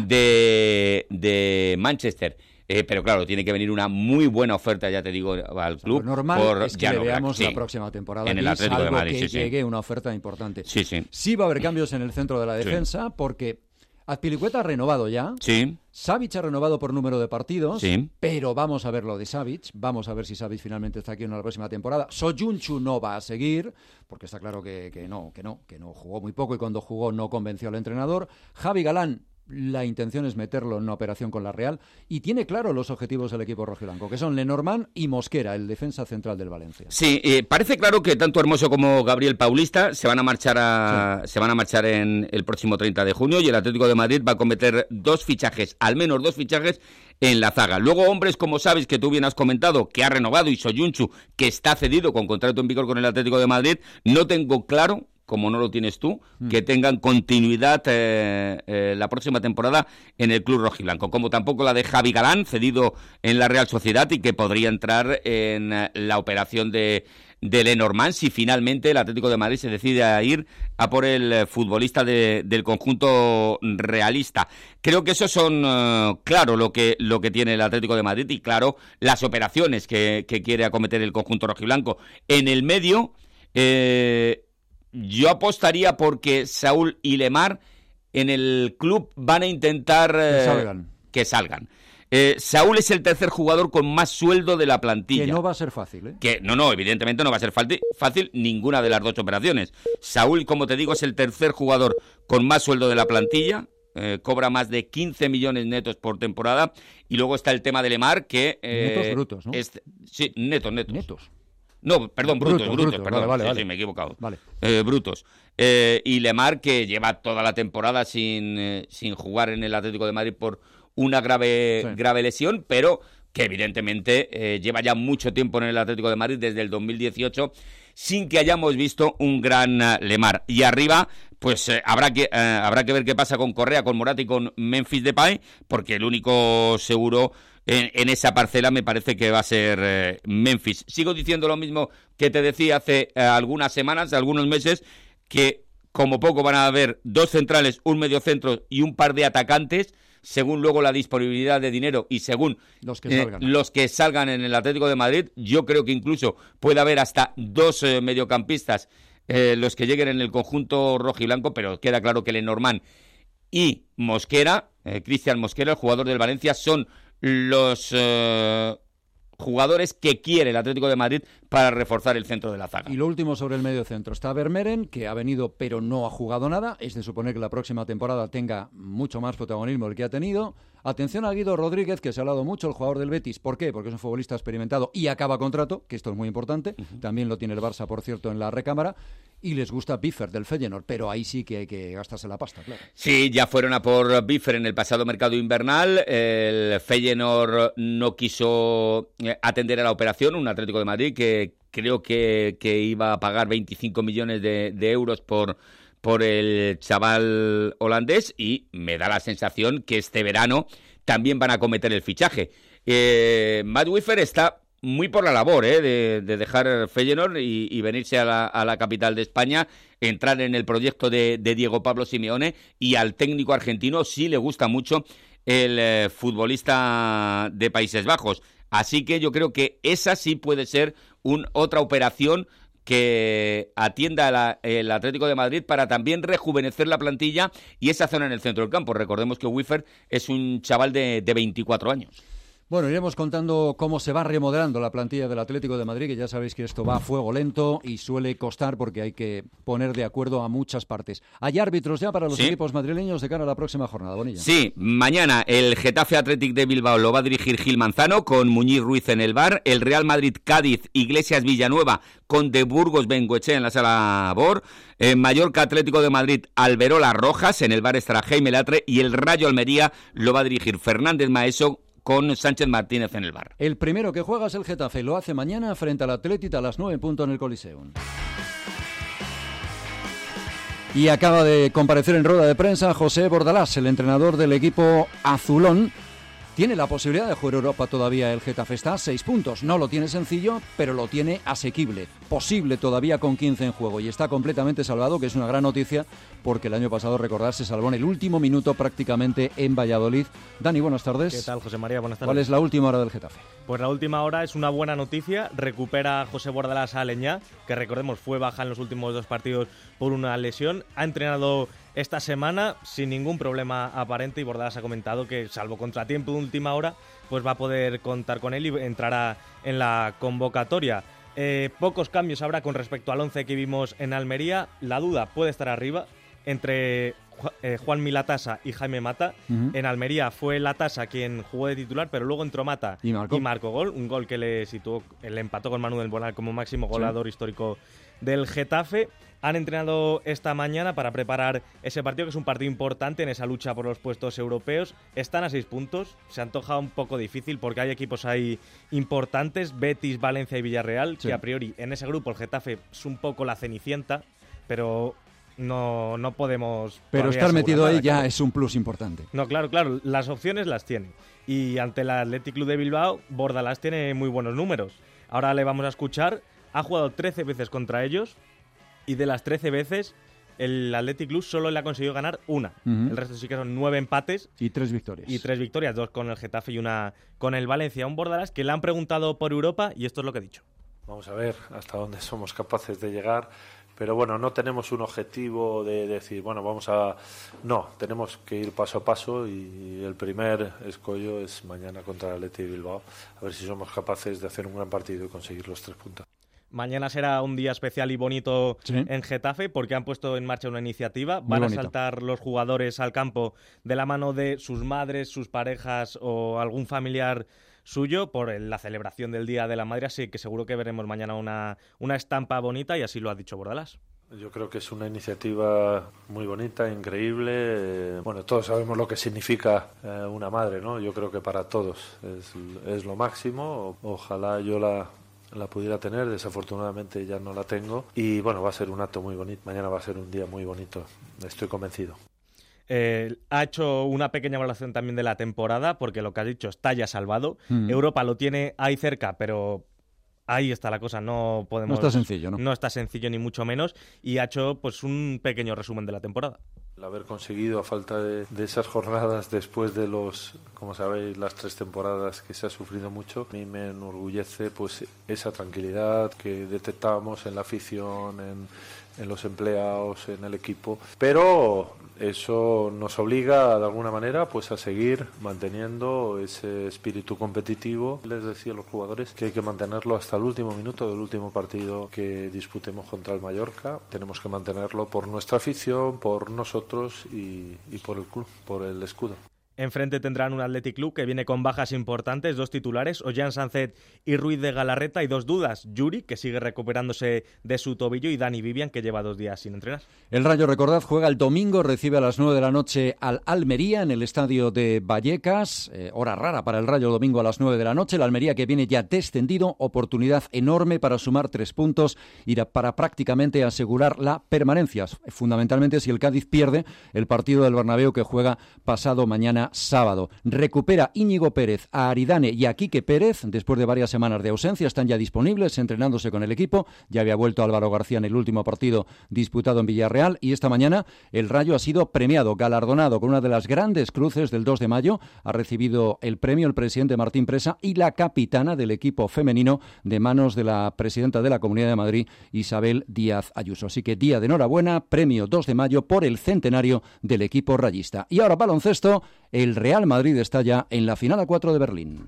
de Manchester. Pero claro, tiene que venir una muy buena oferta, ya te digo, al club. Lo normal es que le veamos la próxima temporada en el Atlético de Madrid, que llegue una oferta importante. Sí. Sí va a haber cambios en el centro de la defensa, porque Azpilicueta ha renovado ya. Sí. Savic ha renovado por número de partidos. Sí. Pero vamos a ver lo de Savic. Vamos a ver si Savic finalmente está aquí en la próxima temporada. Soyuncu no va a seguir, porque está claro que no jugó muy poco, y cuando jugó no convenció al entrenador. Javi Galán, la intención es meterlo en una operación con la Real, y tiene claro los objetivos del equipo rojiblanco, que son Lenormand y Mosquera, el defensa central del Valencia. Sí, parece claro que tanto Hermoso como Gabriel Paulista se van a marchar en el próximo 30 de junio, y el Atlético de Madrid va a cometer 2 fichajes, al menos 2 fichajes en la zaga. Luego hombres como Savic, que tú bien has comentado, que ha renovado, y Soyuncu, que está cedido con contrato en vigor con el Atlético de Madrid, no tengo claro, como no lo tienes tú, que tengan continuidad la próxima temporada en el club rojiblanco, como tampoco la de Javi Galán, cedido en la Real Sociedad, y que podría entrar en la operación de Lenormand si finalmente el Atlético de Madrid se decide a ir a por el futbolista del conjunto realista. Creo que eso son claro lo que tiene el Atlético de Madrid, y claro las operaciones que quiere acometer el conjunto rojiblanco. En el medio yo apostaría porque Saúl y Lemar en el club van a intentar que salgan. Saúl es el tercer jugador con más sueldo de la plantilla. Que no va a ser fácil, ¿eh? Que no, evidentemente no va a ser fácil ninguna de las 2 operaciones. Saúl, como te digo, es el tercer jugador con más sueldo de la plantilla. Cobra más de 15 millones netos por temporada. Y luego está el tema de Lemar, que... netos brutos, ¿no? Sí, netos. No, perdón, brutos, perdón. Vale. Sí, me he equivocado. Vale. Brutos. Y Lemar, que lleva toda la temporada sin jugar en el Atlético de Madrid por una grave lesión, pero que evidentemente lleva ya mucho tiempo en el Atlético de Madrid, desde el 2018, sin que hayamos visto un gran Lemar. Y arriba, pues habrá que ver qué pasa con Correa, con Morata y con Memphis Depay, porque el único seguro en esa parcela me parece que va a ser Memphis. Sigo diciendo lo mismo que te decía hace algunas semanas, algunos meses, que como poco van a haber 2 centrales, un mediocentro y un par de atacantes, según luego la disponibilidad de dinero y según los que salgan en el Atlético de Madrid. Yo creo que incluso puede haber hasta 2 mediocampistas los que lleguen en el conjunto rojiblanco, pero queda claro que Lenormand y Mosquera, Cristian Mosquera, el jugador del Valencia, son los jugadores que quiere el Atlético de Madrid para reforzar el centro de la zaga. Y lo último sobre el medio centro. Está Vermeeren, que ha venido pero no ha jugado nada. Es de suponer que la próxima temporada tenga mucho más protagonismo del que ha tenido. Atención a Guido Rodríguez, que se ha hablado mucho, el jugador del Betis. ¿Por qué? Porque es un futbolista experimentado y acaba contrato, que esto es muy importante. También lo tiene el Barça, por cierto, en la recámara. Y les gusta Biffer del Feyenoord, pero ahí sí que hay que gastarse la pasta, claro. Sí, ya fueron a por Biffer en el pasado mercado invernal. El Feyenoord no quiso atender a la operación, un Atlético de Madrid que creo que iba a pagar 25 millones de euros por el chaval holandés, y me da la sensación que este verano también van a cometer el fichaje. Matt Biffer está muy por la labor de dejar Feyenoord y venirse a la capital de España, entrar en el proyecto de Diego Pablo Simeone, y al técnico argentino sí le gusta mucho el futbolista de Países Bajos. Así que yo creo que esa sí puede ser otra operación que atienda el Atlético de Madrid para también rejuvenecer la plantilla y esa zona en el centro del campo. Recordemos que Biffer es un chaval de 24 años. Bueno, iremos contando cómo se va remodelando la plantilla del Atlético de Madrid, que ya sabéis que esto va a fuego lento y suele costar porque hay que poner de acuerdo a muchas partes. ¿Hay árbitros ya para los equipos madrileños de cara a la próxima jornada, Bonilla? Sí, mañana el Getafe Athletic de Bilbao lo va a dirigir Gil Manzano, con Muñiz Ruiz en el bar. El Real Madrid Cádiz, Iglesias Villanueva, con De Burgos Bengoechea en la sala BOR. Mallorca Atlético de Madrid, Alberola Rojas, en el bar estará Jaime Latre, y el Rayo Almería lo va a dirigir Fernández Maeso, con Sánchez Martínez en el bar. El primero que juega es el Getafe, lo hace mañana frente al Athletic a las 9:00 en el Coliseum. Y acaba de comparecer en rueda de prensa José Bordalás, el entrenador del equipo azulón. Tiene la posibilidad de jugar Europa todavía el Getafe, está a 6 puntos. No lo tiene sencillo, pero lo tiene asequible. Posible todavía con 15 en juego. Y está completamente salvado, que es una gran noticia, porque el año pasado, recordad, se salvó en el último minuto prácticamente en Valladolid. Dani, buenas tardes. ¿Qué tal, José María? Buenas tardes. ¿Cuál es la última hora del Getafe? Pues la última hora es una buena noticia. Recupera José Bordalás a Aleñá, que recordemos fue baja en los últimos 2 partidos por una lesión. Ha entrenado esta semana sin ningún problema aparente, y Bordalás ha comentado que, salvo contratiempo de última hora, pues va a poder contar con él y entrará en la convocatoria. Pocos cambios habrá con respecto al 11 que vimos en Almería. La duda puede estar arriba entre Juan Latasa y Jaime Mata. En Almería fue Latasa quien jugó de titular, pero luego entró Mata y marcó gol. Un gol que le empató con Manu del Bonal como máximo goleador histórico del Getafe. Han entrenado esta mañana para preparar ese partido, que es un partido importante en esa lucha por los puestos europeos. Están a 6 puntos, se antoja un poco difícil porque hay equipos ahí importantes, Betis, Valencia y Villarreal, que a priori en ese grupo el Getafe es un poco la cenicienta, pero no podemos... Pero estar metido ahí ya es un plus importante. No, claro, las opciones las tiene. Y ante el Athletic Club de Bilbao, Bordalás tiene muy buenos números. Ahora le vamos a escuchar. Ha jugado 13 veces contra ellos, y de las 13 veces el Athletic Club solo le ha conseguido ganar una. El resto sí que son 9 empates. Y 3 victorias. 2 con el Getafe y una con el Valencia. Un Bordalás que le han preguntado por Europa y esto es lo que ha dicho. Vamos a ver hasta dónde somos capaces de llegar, Pero bueno, no tenemos un objetivo de decir, bueno, no, tenemos que ir paso a paso y el primer escollo es mañana contra el Athletic de Bilbao, a ver si somos capaces de hacer un gran partido y conseguir los 3 puntos. Mañana será un día especial y bonito en Getafe porque han puesto en marcha una iniciativa. Van a saltar los jugadores al campo de la mano de sus madres, sus parejas o algún familiar suyo por la celebración del Día de la Madre, así que seguro que veremos mañana una estampa bonita y así lo ha dicho Bordalás. Yo creo que es una iniciativa muy bonita, increíble. Bueno, todos sabemos lo que significa una madre, ¿no? Yo creo que para todos es lo máximo. Ojalá yo la pudiera tener, desafortunadamente ya no la tengo. Y bueno, va a ser un acto muy bonito. Mañana va a ser un día muy bonito, estoy convencido. Ha hecho una pequeña evaluación también de la temporada, porque lo que has dicho está ya salvado. Europa lo tiene ahí cerca, pero ahí está la cosa. No está sencillo, ¿no? No está sencillo, ni mucho menos. Y ha hecho pues un pequeño resumen de la temporada. El haber conseguido, a falta de esas jornadas, después de como sabéis, las 3 temporadas que se ha sufrido mucho, a mí me enorgullece pues esa tranquilidad que detectábamos en la afición, en los empleados, en el equipo, pero eso nos obliga de alguna manera pues a seguir manteniendo ese espíritu competitivo. Les decía a los jugadores que hay que mantenerlo hasta el último minuto del último partido que disputemos contra el Mallorca. Tenemos que mantenerlo por nuestra afición, por nosotros y por el club, por el escudo. Enfrente tendrán un Athletic Club que viene con bajas importantes, 2 titulares, Ollán Sánchez y Ruiz de Galarreta, y 2 dudas, Yuri, que sigue recuperándose de su tobillo, y Dani Vivian, que lleva 2 días sin entrenar. El Rayo, recordad, juega el domingo, recibe a las 9 de la noche al Almería en el estadio de Vallecas, hora rara para el Rayo, domingo a las 9 de la noche, el Almería que viene ya descendido, oportunidad enorme para sumar 3 puntos y para prácticamente asegurar la permanencia, fundamentalmente si el Cádiz pierde el partido del Bernabéu que juega pasado mañana sábado. Recupera Íñigo Pérez a Aridane y a Quique Pérez después de varias semanas de ausencia. Están ya disponibles, entrenándose con el equipo. Ya había vuelto Álvaro García en el último partido disputado en Villarreal, y esta mañana el Rayo ha sido premiado, galardonado con una de las grandes cruces del 2 de mayo. Ha recibido el premio el presidente Martín Presa y la capitana del equipo femenino de manos de la presidenta de la Comunidad de Madrid, Isabel Díaz Ayuso. Así que día de enhorabuena, premio 2 de mayo por el centenario del equipo rayista. Y ahora baloncesto. El Real Madrid está ya en la final A4 de Berlín.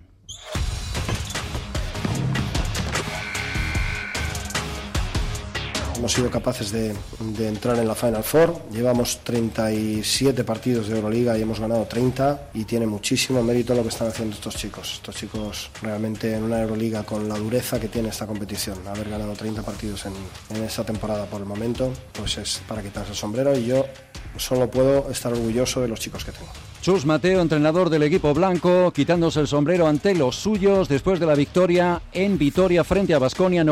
Hemos sido capaces de entrar en la Final Four. Llevamos 37 partidos de Euroliga y hemos ganado 30, y tiene muchísimo mérito lo que están haciendo estos chicos. Estos chicos realmente en una Euroliga con la dureza que tiene esta competición, haber ganado 30 partidos en esta temporada por el momento, pues es para quitarse el sombrero, y yo solo puedo estar orgulloso de los chicos que tengo. Chus Mateo, entrenador del equipo blanco, quitándose el sombrero ante los suyos después de la victoria en Vitoria frente a Baskonia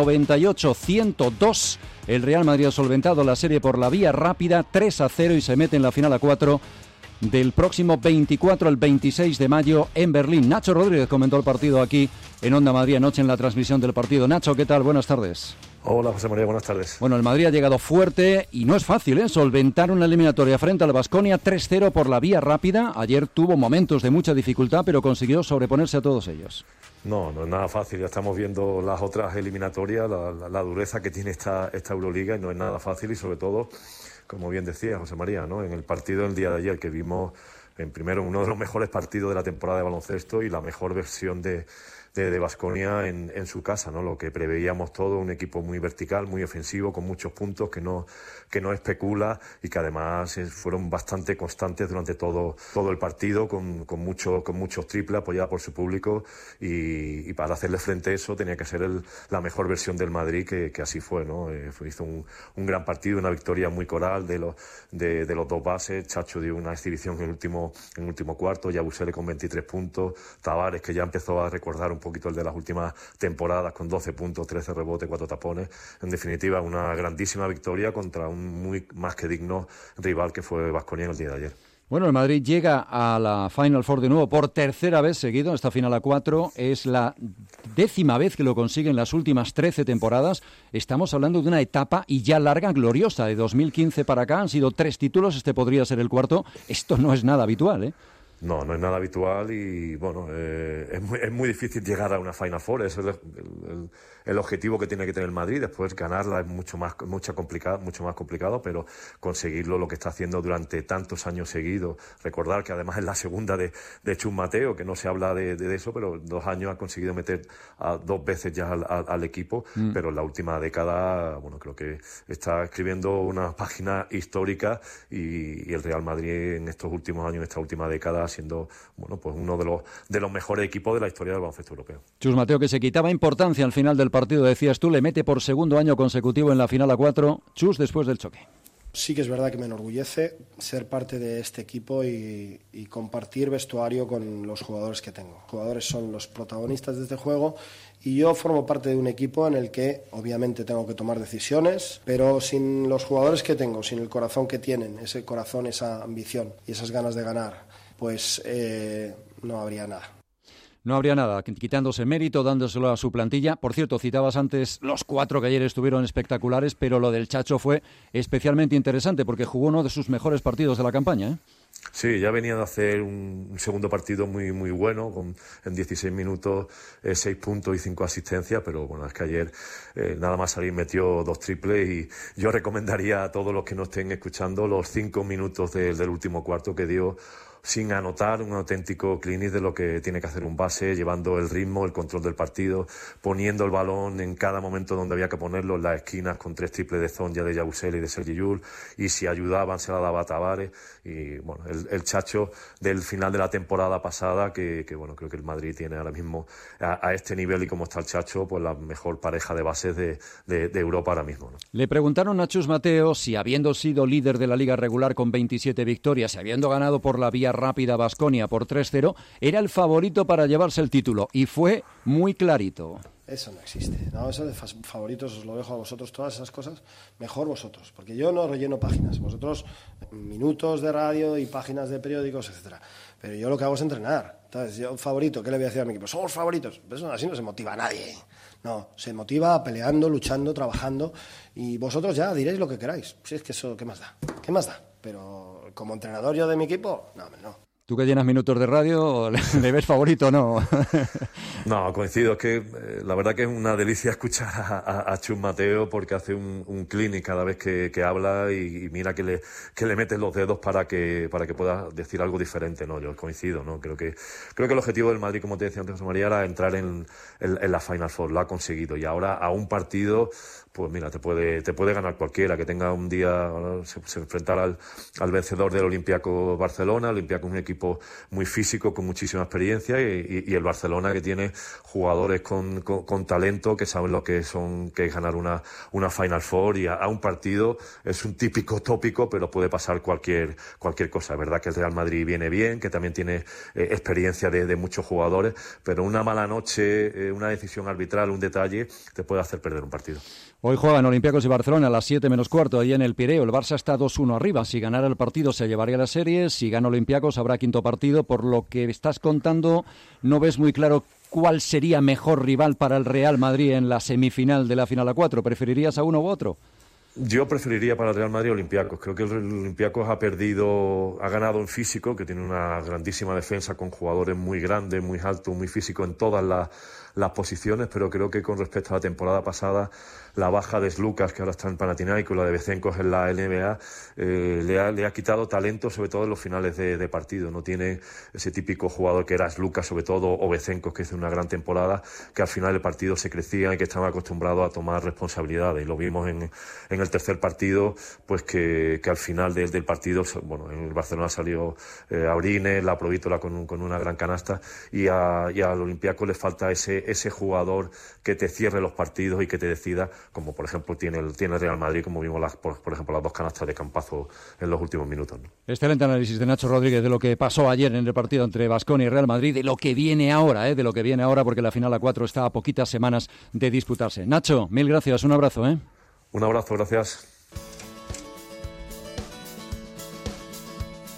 98-102. El Real Madrid ha solventado la serie por la vía rápida 3-0 y se mete en la final A4 del próximo 24 al 26 de mayo en Berlín. Nacho Rodríguez comentó el partido aquí en Onda Madrid anoche en la transmisión del partido. Nacho, ¿qué tal? Buenas tardes. Hola, José María, buenas tardes. Bueno, el Madrid ha llegado fuerte y no es fácil, solventar una eliminatoria frente al Baskonia 3-0 por la vía rápida. Ayer tuvo momentos de mucha dificultad, pero consiguió sobreponerse a todos ellos. No es nada fácil. Ya estamos viendo las otras eliminatorias, la dureza que tiene esta Euroliga, y no es nada fácil. Y sobre todo, como bien decía José María, ¿no?, en el partido del día de ayer, que vimos en primero uno de los mejores partidos de la temporada de baloncesto y la mejor versión de Baskonia en su casa, ¿no? Lo que preveíamos todo, un equipo muy vertical, muy ofensivo, con muchos puntos, que no especula, y que además fueron bastante constantes durante todo el partido, con muchos triples, apoyada por su público, y para hacerle frente a eso tenía que ser la mejor versión del Madrid, que así fue, ¿no? Hizo un gran partido, una victoria muy coral de los dos bases. Chacho dio una exhibición en el último cuarto, Yabusele con 23 puntos, Tavares, que ya empezó a recordar un poquito el de las últimas temporadas, con 12 puntos, 13 rebotes, 4 tapones. En definitiva, una grandísima victoria contra un muy más que digno rival que fue Baskonia en el día de ayer. Bueno, el Madrid llega a la Final Four de nuevo por tercera vez seguido. Esta final A4 es la 10ª vez que lo consigue en las últimas 13 temporadas. Estamos hablando de una etapa y ya larga, gloriosa, de 2015 para acá. Han sido 3 títulos, este podría ser el 4º. Esto no es nada habitual, ¿eh? No es nada habitual y bueno, es muy difícil llegar a una Final Four. Eso es el objetivo que tiene que tener el Madrid. Después ganarla es mucho más complicado, pero conseguirlo, lo que está haciendo durante tantos años seguidos. Recordar que además es la segunda de Chus Mateo, que no se habla de eso, pero 2 años ha conseguido meter 2 veces ya al equipo, pero en la última década, bueno, creo que está escribiendo una página histórica y el Real Madrid en estos últimos años, en esta última década, siendo bueno, pues uno de los mejores equipos de la historia del baloncesto europeo. Chus Mateo, que se quitaba importancia al final del partido, decías tú, le mete por segundo año consecutivo en la final a 4. Chus, después del choque. Sí que es verdad que me enorgullece ser parte de este equipo y compartir vestuario con los jugadores que tengo. Los jugadores son los protagonistas de este juego y yo formo parte de un equipo en el que obviamente tengo que tomar decisiones, pero sin los jugadores que tengo, sin el corazón que tienen, ese corazón, esa ambición y esas ganas de ganar, pues no habría nada. No habría nada, quitándose mérito, dándoselo a su plantilla. Por cierto, citabas antes los 4 que ayer estuvieron espectaculares, pero lo del Chacho fue especialmente interesante porque jugó uno de sus mejores partidos de la campaña, ¿eh? Sí, ya venía de hacer un segundo partido muy bueno, en 16 minutos, 6 puntos y 5 asistencias, pero bueno, es que ayer nada más salir metió 2 triples y yo recomendaría a todos los que nos estén escuchando los 5 minutos del último cuarto que dio sin anotar, un auténtico clinic de lo que tiene que hacer un base, llevando el ritmo, el control del partido, poniendo el balón en cada momento donde había que ponerlo, en las esquinas, con 3 triples de Zonja, de Yabusele y de Sergi Llull, y si ayudaban se la daba a Tavares, y bueno, el Chacho del final de la temporada pasada, que bueno, creo que el Madrid tiene ahora mismo a este nivel y como está el Chacho, pues la mejor pareja de bases de Europa ahora mismo, ¿no? Le preguntaron a Chus Mateo si, habiendo sido líder de la liga regular con 27 victorias y habiendo ganado por la vía rápida Baskonia por 3-0, era el favorito para llevarse el título, y fue muy clarito. Eso no existe, no, eso de favoritos os lo dejo a vosotros, todas esas cosas, mejor vosotros, porque yo no relleno páginas, vosotros minutos de radio y páginas de periódicos, etcétera, pero yo lo que hago es entrenar. Entonces, yo favorito, ¿qué le voy a decir a mi equipo? Somos favoritos, pero eso así no se motiva a nadie. No, se motiva peleando, luchando, trabajando, y vosotros ya diréis lo que queráis. Si es que eso, ¿qué más da? ¿Qué más da? Pero como entrenador yo de mi equipo, no. ¿Tú que llenas minutos de radio, le ves favorito o no? No, coincido. Es que la verdad que es una delicia escuchar a Chus Mateo porque hace un clinic cada vez que habla y mira que le metes los dedos para que pueda decir algo diferente, ¿no? Yo coincido, ¿no? Creo que el objetivo del Madrid, como te decía antes, José María, era entrar en la Final Four. Lo ha conseguido y ahora a un partido, pues mira, te puede ganar cualquiera. Que tenga un día, se enfrentará al vencedor del Olympiacos Barcelona. Olympiacos es un equipo muy físico, con muchísima experiencia y el Barcelona, que tiene jugadores con talento, que saben lo que es ganar una Final Four, y a un partido es un típico tópico, pero puede pasar cualquier cosa. Es verdad que el Real Madrid viene bien, que también tiene experiencia de muchos jugadores, pero una mala noche, una decisión arbitral, un detalle, te puede hacer perder un partido. Hoy juegan Olympiacos y Barcelona a las 7 menos cuarto, ahí en el Pireo. El Barça está 2-1 arriba. Si ganara el partido se llevaría la serie. Si gana Olympiacos habrá quinto partido. Por lo que estás contando, no ves muy claro cuál sería mejor rival para el Real Madrid en la semifinal de la final a 4. ¿Preferirías a uno u otro? Yo preferiría para el Real Madrid Olympiacos. Creo que el Olympiacos ha ganado en físico, que tiene una grandísima defensa con jugadores muy grandes, muy altos, muy físicos en todas las posiciones, pero creo que con respecto a la temporada pasada, la baja de Slukas, que ahora está en Panathinaikos, la de Bezenkos en la NBA, le ha quitado talento, sobre todo en los finales de partido. No tiene ese típico jugador que era Slukas, sobre todo, o Bezenkos, que hizo una gran temporada, que al final del partido se crecían y que estaban acostumbrados a tomar responsabilidades. Y lo vimos en el tercer partido, pues que al final del partido, bueno, en el Barcelona salió Aurine, la Provítola con una gran canasta, y al Olympiacos le falta ese jugador que te cierre los partidos y que te decida, como por ejemplo tiene el Real Madrid, como vimos por ejemplo las 2 canastas de Campazo en los últimos minutos, ¿no? Excelente análisis de Nacho Rodríguez de lo que pasó ayer en el partido entre Baskonia y Real Madrid, de lo que viene ahora, porque la final a 4 está a poquitas semanas de disputarse. Nacho, mil gracias, un abrazo. Un abrazo, gracias.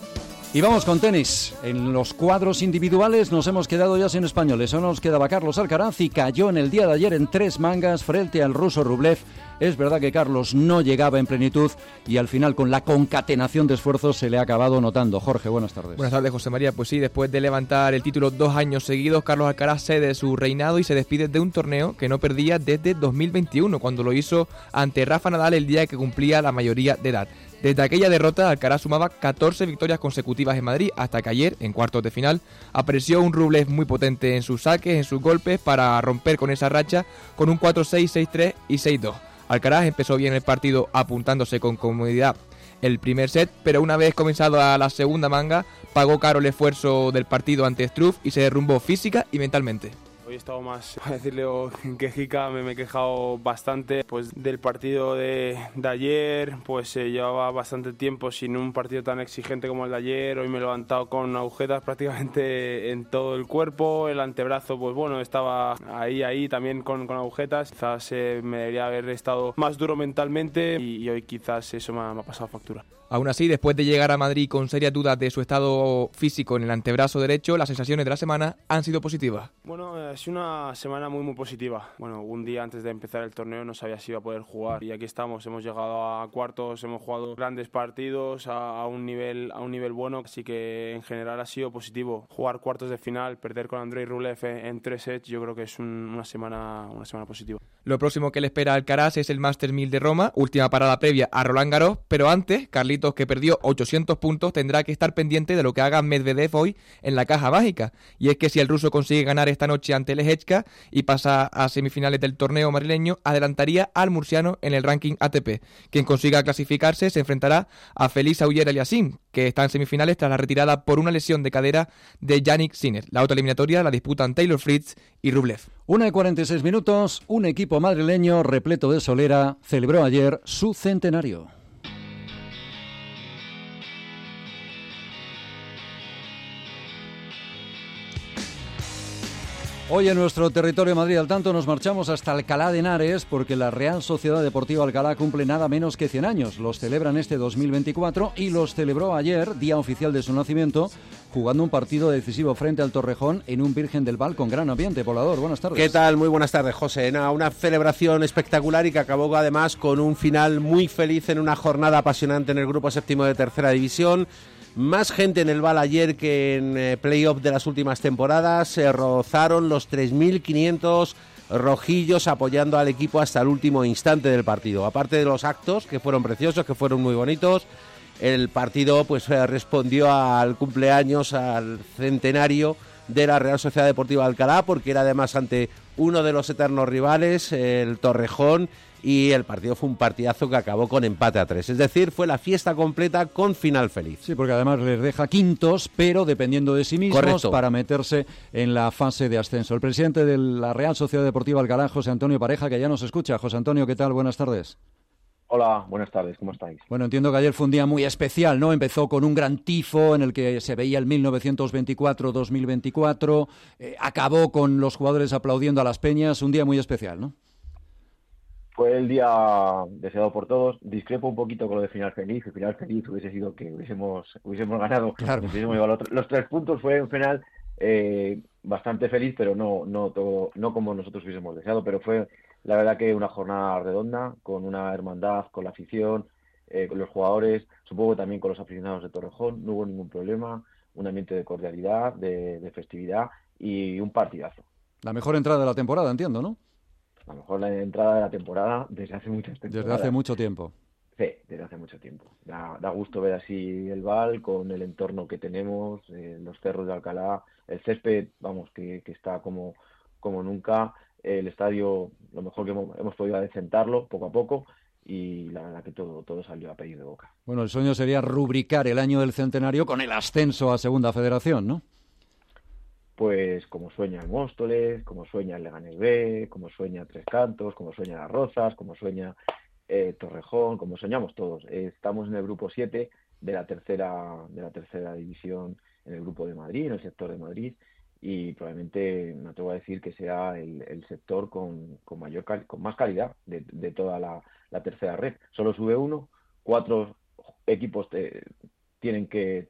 Y vamos con tenis. En los cuadros individuales nos hemos quedado ya sin españoles. Solo nos quedaba Carlos Alcaraz y cayó en el día de ayer en 3 mangas frente al ruso Rublev. Es verdad que Carlos no llegaba en plenitud y al final con la concatenación de esfuerzos se le ha acabado notando. Jorge, buenas tardes. Buenas tardes, José María. Pues sí, después de levantar el título 2 años seguidos, Carlos Alcaraz cede su reinado y se despide de un torneo que no perdía desde 2021, cuando lo hizo ante Rafa Nadal el día que cumplía la mayoría de edad. Desde aquella derrota, Alcaraz sumaba 14 victorias consecutivas en Madrid, hasta que ayer, en cuartos de final, apareció un Rublev muy potente en sus saques, en sus golpes, para romper con esa racha con un 4-6, 6-3 y 6-2. Alcaraz empezó bien el partido apuntándose con comodidad el primer set, pero una vez comenzado a la segunda manga, pagó caro el esfuerzo del partido ante Struff y se derrumbó física y mentalmente. Hoy he estado más, a decirle quejica, me he quejado bastante pues del partido de ayer, pues llevaba bastante tiempo sin un partido tan exigente como el de ayer. Hoy me he levantado con agujetas prácticamente en todo el cuerpo, el antebrazo pues bueno, estaba ahí también con agujetas. Quizás me debería haber estado más duro mentalmente y hoy quizás eso me ha pasado factura. Aún así, después de llegar a Madrid con serias dudas de su estado físico en el antebrazo derecho, las sensaciones de la semana han sido positivas. Bueno, es una semana muy positiva. Bueno, un día antes de empezar el torneo no sabía si iba a poder jugar y aquí estamos. Hemos llegado a cuartos, hemos jugado grandes partidos a un nivel bueno, así que en general ha sido positivo. Jugar cuartos de final, perder con Andrei Rublev en 3 sets, yo creo que es una semana positiva. Lo próximo que le espera a Alcaraz es el Masters 1000 de Roma, última parada previa a Roland Garros, pero antes, Carlitos, que perdió 800 puntos, tendrá que estar pendiente de lo que haga Medvedev hoy en la caja mágica. Y es que si el ruso consigue ganar esta noche ante Lehechka y pasa a semifinales del torneo madrileño, adelantaría al murciano en el ranking ATP. Quien consiga clasificarse se enfrentará a Félix Auger-Aliassime, que está en semifinales tras la retirada por una lesión de cadera de Jannik Sinner. La otra eliminatoria la disputan Taylor Fritz y Rublev. 1:46, un equipo madrileño repleto de solera celebró ayer su centenario. Hoy en nuestro territorio Madrid al tanto nos marchamos hasta Alcalá de Henares porque la Real Sociedad Deportiva Alcalá cumple nada menos que 100 años. Los celebran este 2024 y los celebró ayer, día oficial de su nacimiento, jugando un partido decisivo frente al Torrejón en un Virgen del Val con gran ambiente. Poblador, buenas tardes. ¿Qué tal? Muy buenas tardes, José. Una celebración espectacular y que acabó además con un final muy feliz en una jornada apasionante en el grupo séptimo de tercera división. Más gente en el Val ayer que en playoff de las últimas temporadas. Se rozaron los 3.500 rojillos apoyando al equipo hasta el último instante del partido. Aparte de los actos, que fueron preciosos, que fueron muy bonitos, el partido pues respondió al cumpleaños, al centenario de la Real Sociedad Deportiva Alcalá, porque era además ante uno de los eternos rivales, el Torrejón, y el partido fue un partidazo que acabó con empate a 3. Es decir, fue la fiesta completa con final feliz. Sí, porque además les deja quintos, pero dependiendo de sí mismos. Correcto. Para meterse en la fase de ascenso. El presidente de la Real Sociedad Deportiva Alcalá, José Antonio Pareja, que ya nos escucha. José Antonio, ¿qué tal? Buenas tardes. Hola, buenas tardes, ¿cómo estáis? Bueno, entiendo que ayer fue un día muy especial, ¿no? Empezó con un gran tifo en el que se veía el 1924-2024, acabó con los jugadores aplaudiendo a las peñas, un día muy especial, ¿no? Fue el día deseado por todos. Discrepo un poquito con lo de final feliz. El final feliz hubiese sido que hubiésemos ganado. Claro. Hubiésemos llevado los 3 puntos. Fue un final bastante feliz, pero no como nosotros hubiésemos deseado. Pero fue, la verdad, que una jornada redonda, con una hermandad, con la afición, con los jugadores, supongo que también con los aficionados de Torrejón. No hubo ningún problema. Un ambiente de cordialidad, de festividad y un partidazo. La mejor entrada de la temporada, entiendo, ¿no? A lo mejor la entrada de la temporada desde hace muchas temporadas. Desde hace mucho tiempo. Sí, desde hace mucho tiempo. Da gusto ver así el Val con el entorno que tenemos, los cerros de Alcalá, el césped, vamos, que está como nunca, el estadio, lo mejor que hemos podido adecentarlo poco a poco y la verdad que todo salió a pedir de boca. Bueno, el sueño sería rubricar el año del centenario con el ascenso a Segunda Federación, ¿no? Pues como sueña el Móstoles, como sueña el Leganés B, como sueña Tres Cantos, como sueña Las Rozas, como sueña Torrejón, como soñamos todos. Estamos en el grupo 7 de la tercera división en el grupo de Madrid, en el sector de Madrid, y probablemente me atrevo a decir que sea el sector con más calidad de toda la tercera red. Solo sube uno, 4 equipos tienen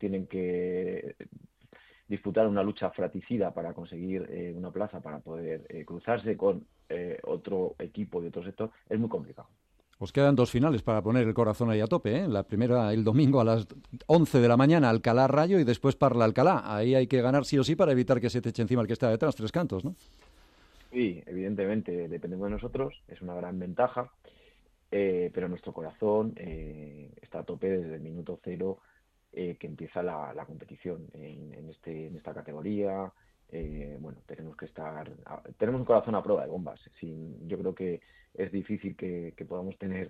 que disputar una lucha fratricida para conseguir una plaza, para poder cruzarse con otro equipo de otro sector, es muy complicado. Os quedan 2 finales para poner el corazón ahí a tope, ¿eh? La primera el domingo a las 11 de la mañana, Alcalá-Rayo, y después Parla-Alcalá. Ahí hay que ganar sí o sí para evitar que se te eche encima el que está detrás, Tres Cantos, ¿no? Sí, evidentemente dependemos de nosotros, es una gran ventaja, pero nuestro corazón está a tope desde el minuto cero que empieza la competición en esta categoría. Bueno, tenemos un corazón a prueba de bombas. Yo creo que es difícil que podamos tener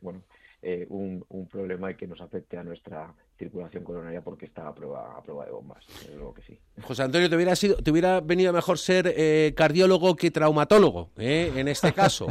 un problema y que nos afecte a nuestra circulación coronaria porque está a prueba de bombas. Desde luego que sí. José Antonio, te hubiera venido mejor ser cardiólogo que traumatólogo, en este caso.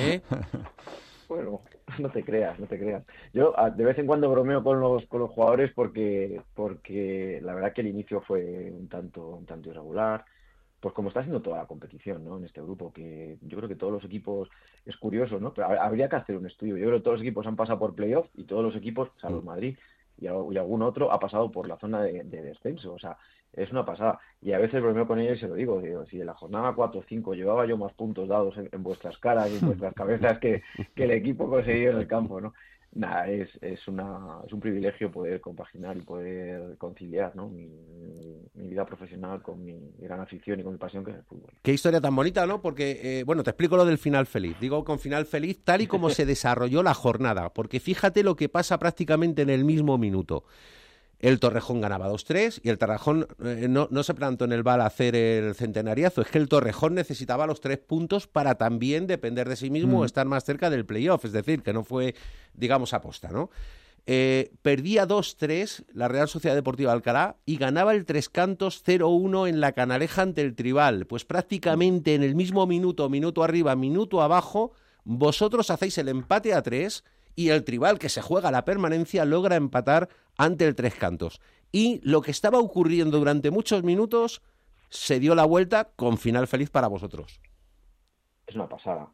Bueno, no te creas. Yo de vez en cuando bromeo con los jugadores porque la verdad que el inicio fue un tanto irregular. Pues como está haciendo toda la competición, ¿no? En este grupo, que yo creo que todos los equipos, es curioso, ¿no? Pero habría que hacer un estudio. Yo creo que todos los equipos han pasado por playoff y todos los equipos, salvo Madrid y algún otro, ha pasado por la zona de descenso. O sea, es una pasada. Y a veces bromeo con ellos y se lo digo, si en la jornada 4 o 5 llevaba yo más puntos dados en vuestras caras y en vuestras cabezas que el equipo conseguido en el campo, ¿no? Nada, es un privilegio poder compaginar y poder conciliar, ¿no? mi vida profesional con mi gran afición y con mi pasión que es el fútbol. Qué historia tan bonita, ¿no? Porque, te explico lo del final feliz. Digo con final feliz tal y como se desarrolló la jornada, porque fíjate lo que pasa prácticamente en el mismo minuto. El Torrejón ganaba 2-3 y el Torrejón no se plantó en el Val a hacer el centenariazo. Es que el Torrejón necesitaba los 3 puntos para también depender de sí mismo o estar más cerca del playoff. Es decir, que no fue, digamos, aposta, ¿no? Perdía 2-3 la Real Sociedad Deportiva Alcalá y ganaba el Tres Cantos 0-1 en la Canaleja ante el Tribal. Pues prácticamente en el mismo minuto arriba, minuto abajo, vosotros hacéis el empate a 3 y el Tribal, que se juega la permanencia, logra empatar ante el Tres Cantos. Y lo que estaba ocurriendo durante muchos minutos se dio la vuelta con final feliz para vosotros. Es una pasada.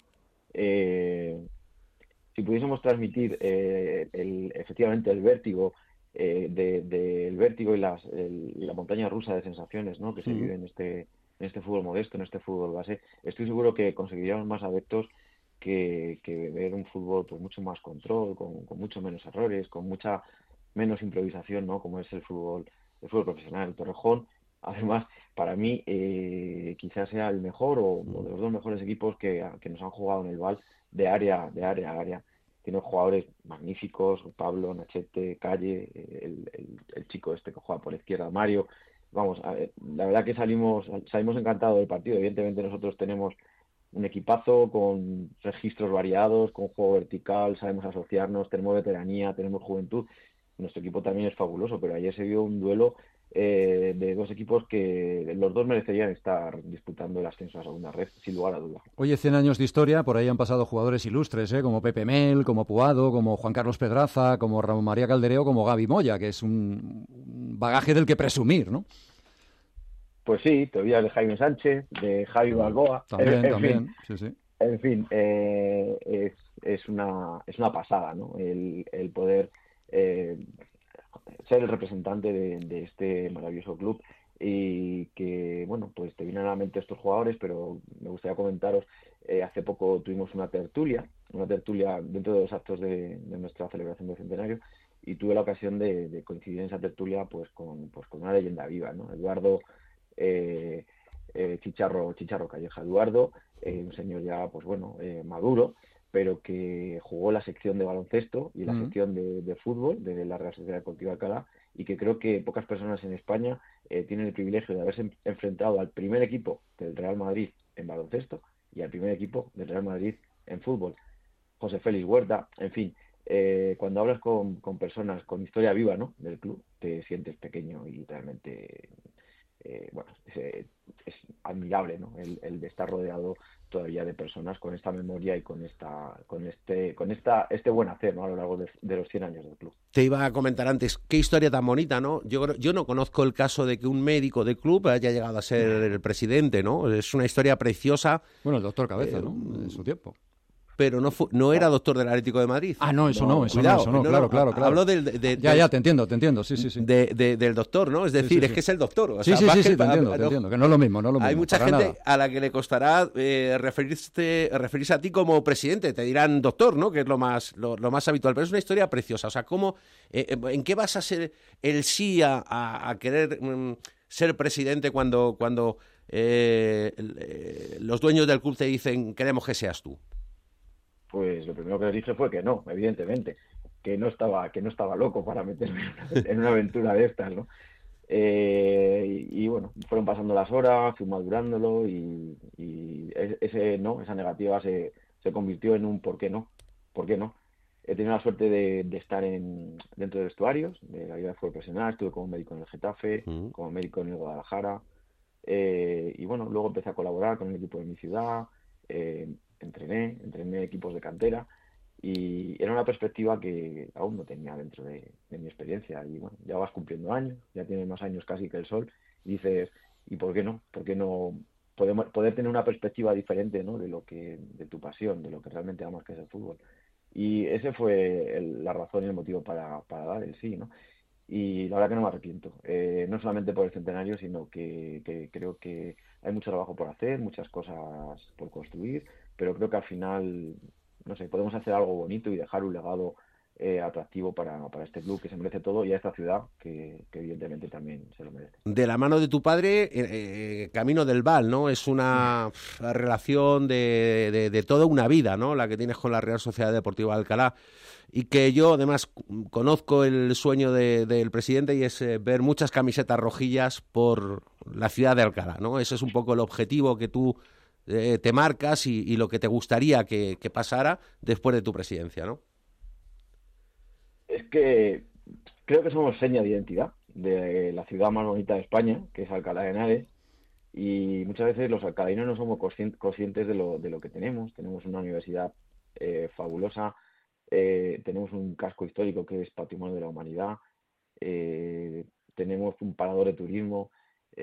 Si pudiésemos transmitir efectivamente el vértigo, del vértigo y la montaña rusa de sensaciones, ¿no? Que se vive en este fútbol modesto, en este fútbol base, estoy seguro que conseguiríamos más adeptos que ver un fútbol pues mucho más control, con mucho menos errores, con mucha menos improvisación, ¿no? Como es el fútbol profesional. El Torrejón, además, para mí quizás sea el mejor o de los 2 mejores equipos que nos han jugado en el Val de área a área. Tiene jugadores magníficos, Pablo, Nachete, Calle, el chico este que juega por izquierda, Mario. Vamos, la verdad que salimos encantados del partido. Evidentemente nosotros tenemos un equipazo con registros variados, con juego vertical, sabemos asociarnos, tenemos veteranía, tenemos juventud. Nuestro equipo también es fabuloso, pero ayer se vio un duelo de 2 equipos que los 2 merecerían estar disputando el ascenso a segunda red, sin lugar a duda. Oye, 100 años de historia, por ahí han pasado jugadores ilustres, como Pepe Mel, como Puado, como Juan Carlos Pedraza, como Ramón María Caldereo, como Gaby Moya, que es un bagaje del que presumir, ¿no? Pues sí, te olvidas de Jaime Sánchez, de Javi Balboa. También, sí. En fin, es una pasada, ¿no? El poder ser el representante de este maravilloso club y que, bueno, pues te vienen a la mente estos jugadores, pero me gustaría comentaros, hace poco tuvimos una tertulia dentro de los actos de nuestra celebración del centenario y tuve la ocasión de coincidir en esa tertulia pues con una leyenda viva, ¿no? Eduardo Chicharro Calleja. Eduardo, un señor ya, pues bueno, maduro, pero que jugó la sección de baloncesto y la sección de fútbol de la Real Sociedad Deportiva Alcalá y que creo que pocas personas en España tienen el privilegio de haberse enfrentado al primer equipo del Real Madrid en baloncesto y al primer equipo del Real Madrid en fútbol. José Félix Huerta, en fin, cuando hablas con personas con historia viva, ¿no?, del club, te sientes pequeño y realmente es admirable, ¿no?, el de estar rodeado todavía de personas con esta memoria y con este buen hacer, ¿no?, a lo largo de los 100 años del club. Te iba a comentar antes, qué historia tan bonita, ¿no? Yo no conozco el caso de que un médico del club haya llegado a ser el presidente, ¿no? Es una historia preciosa. Bueno, el doctor Cabeza, ¿no?, en su tiempo. pero no era doctor del Atlético de Madrid. Ah, no, eso no, claro. Hablo Ya, te entiendo, sí. Del doctor, ¿no? Es decir, es que es el doctor. O sea, te entiendo, que no es lo mismo. Hay mucha gente a la que le costará referirse a ti como presidente, te dirán doctor, ¿no? Que es lo más habitual, pero es una historia preciosa. O sea, ¿en qué vas a ser el sí a querer ser presidente cuando los dueños del club te dicen queremos que seas tú? Pues lo primero que les dije fue que no, evidentemente, que no estaba loco para meterme en una aventura de estas, ¿no? Y bueno, fueron pasando las horas, fui madurándolo y esa negativa se convirtió en un ¿por qué no? He tenido la suerte de estar dentro de vestuarios, de la vida de fútbol profesional, estuve como médico en el Getafe, como médico en el Guadalajara, y bueno, luego empecé a colaborar con el equipo de mi ciudad, entrené equipos de cantera, y era una perspectiva que aún no tenía dentro de mi experiencia. Y bueno, ya vas cumpliendo años, ya tienes más años casi que el sol, y dices, ¿y por qué no? ¿Por qué no poder tener una perspectiva diferente, ¿no? de tu pasión, de lo que realmente amas, que es el fútbol? Y ese fue la razón y el motivo para dar el sí, ¿no? Y la verdad que no me arrepiento, no solamente por el centenario, sino que creo que hay mucho trabajo por hacer, muchas cosas por construir, pero creo que al final, no sé, podemos hacer algo bonito y dejar un legado atractivo para este club que se merece todo, y a esta ciudad que evidentemente también se lo merece. De la mano de tu padre, camino del Val, ¿no? Es una relación de toda una vida, ¿no? La que tienes con la Real Sociedad Deportiva de Alcalá, y que yo además conozco el sueño del presidente, y es ver muchas camisetas rojillas por la ciudad de Alcalá, ¿no? Ese es un poco el objetivo que tú te marcas y lo que te gustaría que pasara después de tu presidencia, ¿no? Es que creo que somos seña de identidad de la ciudad más bonita de España, que es Alcalá de Henares, y muchas veces los alcalainos no somos conscientes de lo que tenemos. Tenemos una universidad fabulosa, tenemos un casco histórico que es Patrimonio de la Humanidad, tenemos un parador de turismo,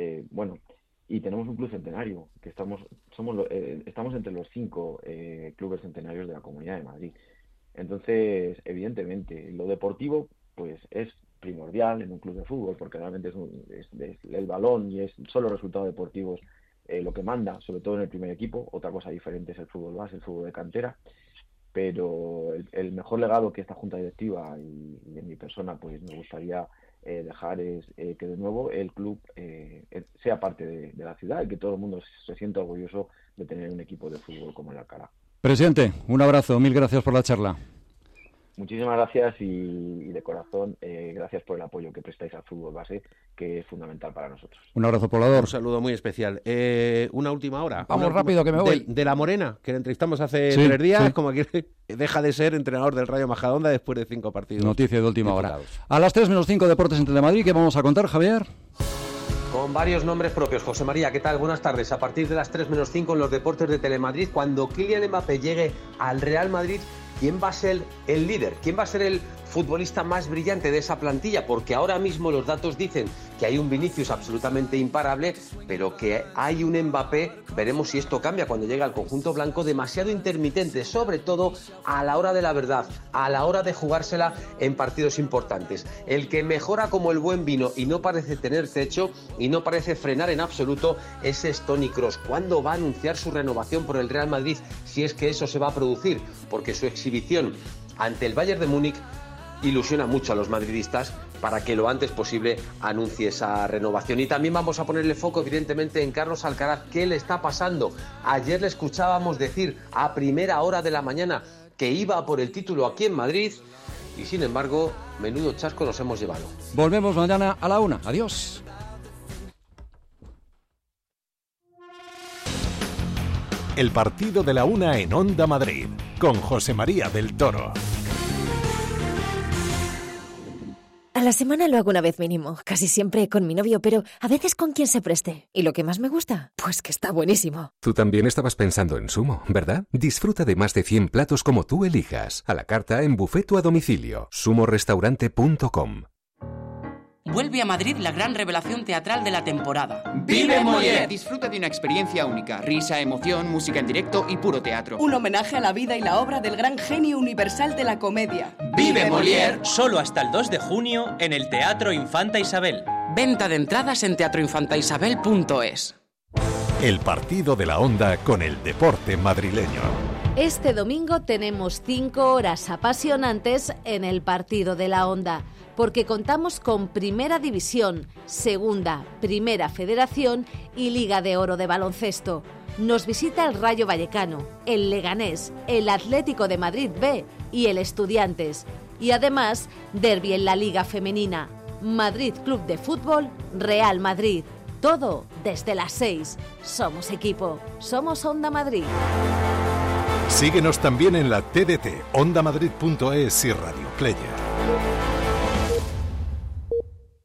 y tenemos un club centenario, que estamos entre los 5 clubes centenarios de la Comunidad de Madrid. Entonces, evidentemente, lo deportivo pues es primordial en un club de fútbol, porque realmente es el balón y son los resultados deportivos lo que manda, sobre todo en el primer equipo. Otra cosa diferente es el fútbol base, el fútbol de cantera, pero el mejor legado que esta junta directiva y en mi persona pues me gustaría dejar es que de nuevo el club sea parte de la ciudad y que todo el mundo se sienta orgulloso de tener un equipo de fútbol como el Alcalá. Presidente, un abrazo, mil gracias por la charla. Muchísimas gracias y de corazón, gracias por el apoyo que prestáis al fútbol base, que es fundamental para nosotros. Un abrazo, poblador. Un saludo muy especial. Una última hora. Vamos rápido, que me voy. De La Morena, que le entrevistamos hace 3 días, sí. Como que deja de ser entrenador del Rayo Majadahonda después de 5 partidos. Noticia de última hora. A las 3:05 Deportes en Telemadrid, ¿qué vamos a contar, Javier? Con varios nombres propios. José María, ¿qué tal? Buenas tardes. A partir de las 3:05 en los Deportes de Telemadrid, cuando Kylian Mbappé llegue al Real Madrid, ¿quién va a ser el líder? ¿Quién va a ser el futbolista más brillante de esa plantilla? Porque ahora mismo los datos dicen que hay un Vinicius absolutamente imparable, pero que hay un Mbappé, veremos si esto cambia cuando llegue al conjunto blanco, demasiado intermitente, sobre todo a la hora de la verdad, a la hora de jugársela en partidos importantes. El que mejora como el buen vino y no parece tener techo y no parece frenar en absoluto, ese es Toni Kroos. ¿Cuándo va a anunciar su renovación por el Real Madrid? Si es que eso se va a producir, porque su exhibición ante el Bayern de Múnich ilusiona mucho a los madridistas para que lo antes posible anuncie esa renovación. Y también vamos a ponerle foco evidentemente en Carlos Alcaraz. ¿Qué le está pasando? Ayer le escuchábamos decir a primera hora de la mañana que iba por el título aquí en Madrid y sin embargo, menudo chasco nos hemos llevado. Volvemos mañana a la 1. Adiós. El partido de la 1 en Onda Madrid con José María del Toro. A la semana lo hago una vez mínimo, casi siempre con mi novio, pero a veces con quien se preste. ¿Y lo que más me gusta? Pues que está buenísimo. Tú también estabas pensando en Sumo, ¿verdad? Disfruta de más de 100 platos como tú elijas, a la carta, en buffet o a domicilio. Sumorestaurante.com. Vuelve a Madrid la gran revelación teatral de la temporada. ¡Vive Molière! Disfruta de una experiencia única. Risa, emoción, música en directo y puro teatro. Un homenaje a la vida y la obra del gran genio universal de la comedia. ¡Vive Molière! Solo hasta el 2 de junio en el Teatro Infanta Isabel. Venta de entradas en teatroinfantaisabel.es. El partido de la Onda con el deporte madrileño. Este domingo tenemos 5 horas apasionantes en el partido de la Onda, porque contamos con Primera División, Segunda, Primera Federación y Liga de Oro de baloncesto. Nos visita el Rayo Vallecano, el Leganés, el Atlético de Madrid B y el Estudiantes. Y además, derbi en la Liga Femenina, Madrid Club de Fútbol, Real Madrid. Todo desde las 6. Somos equipo, somos Onda Madrid. Síguenos también en la TDT, ondamadrid.es y Radio Player.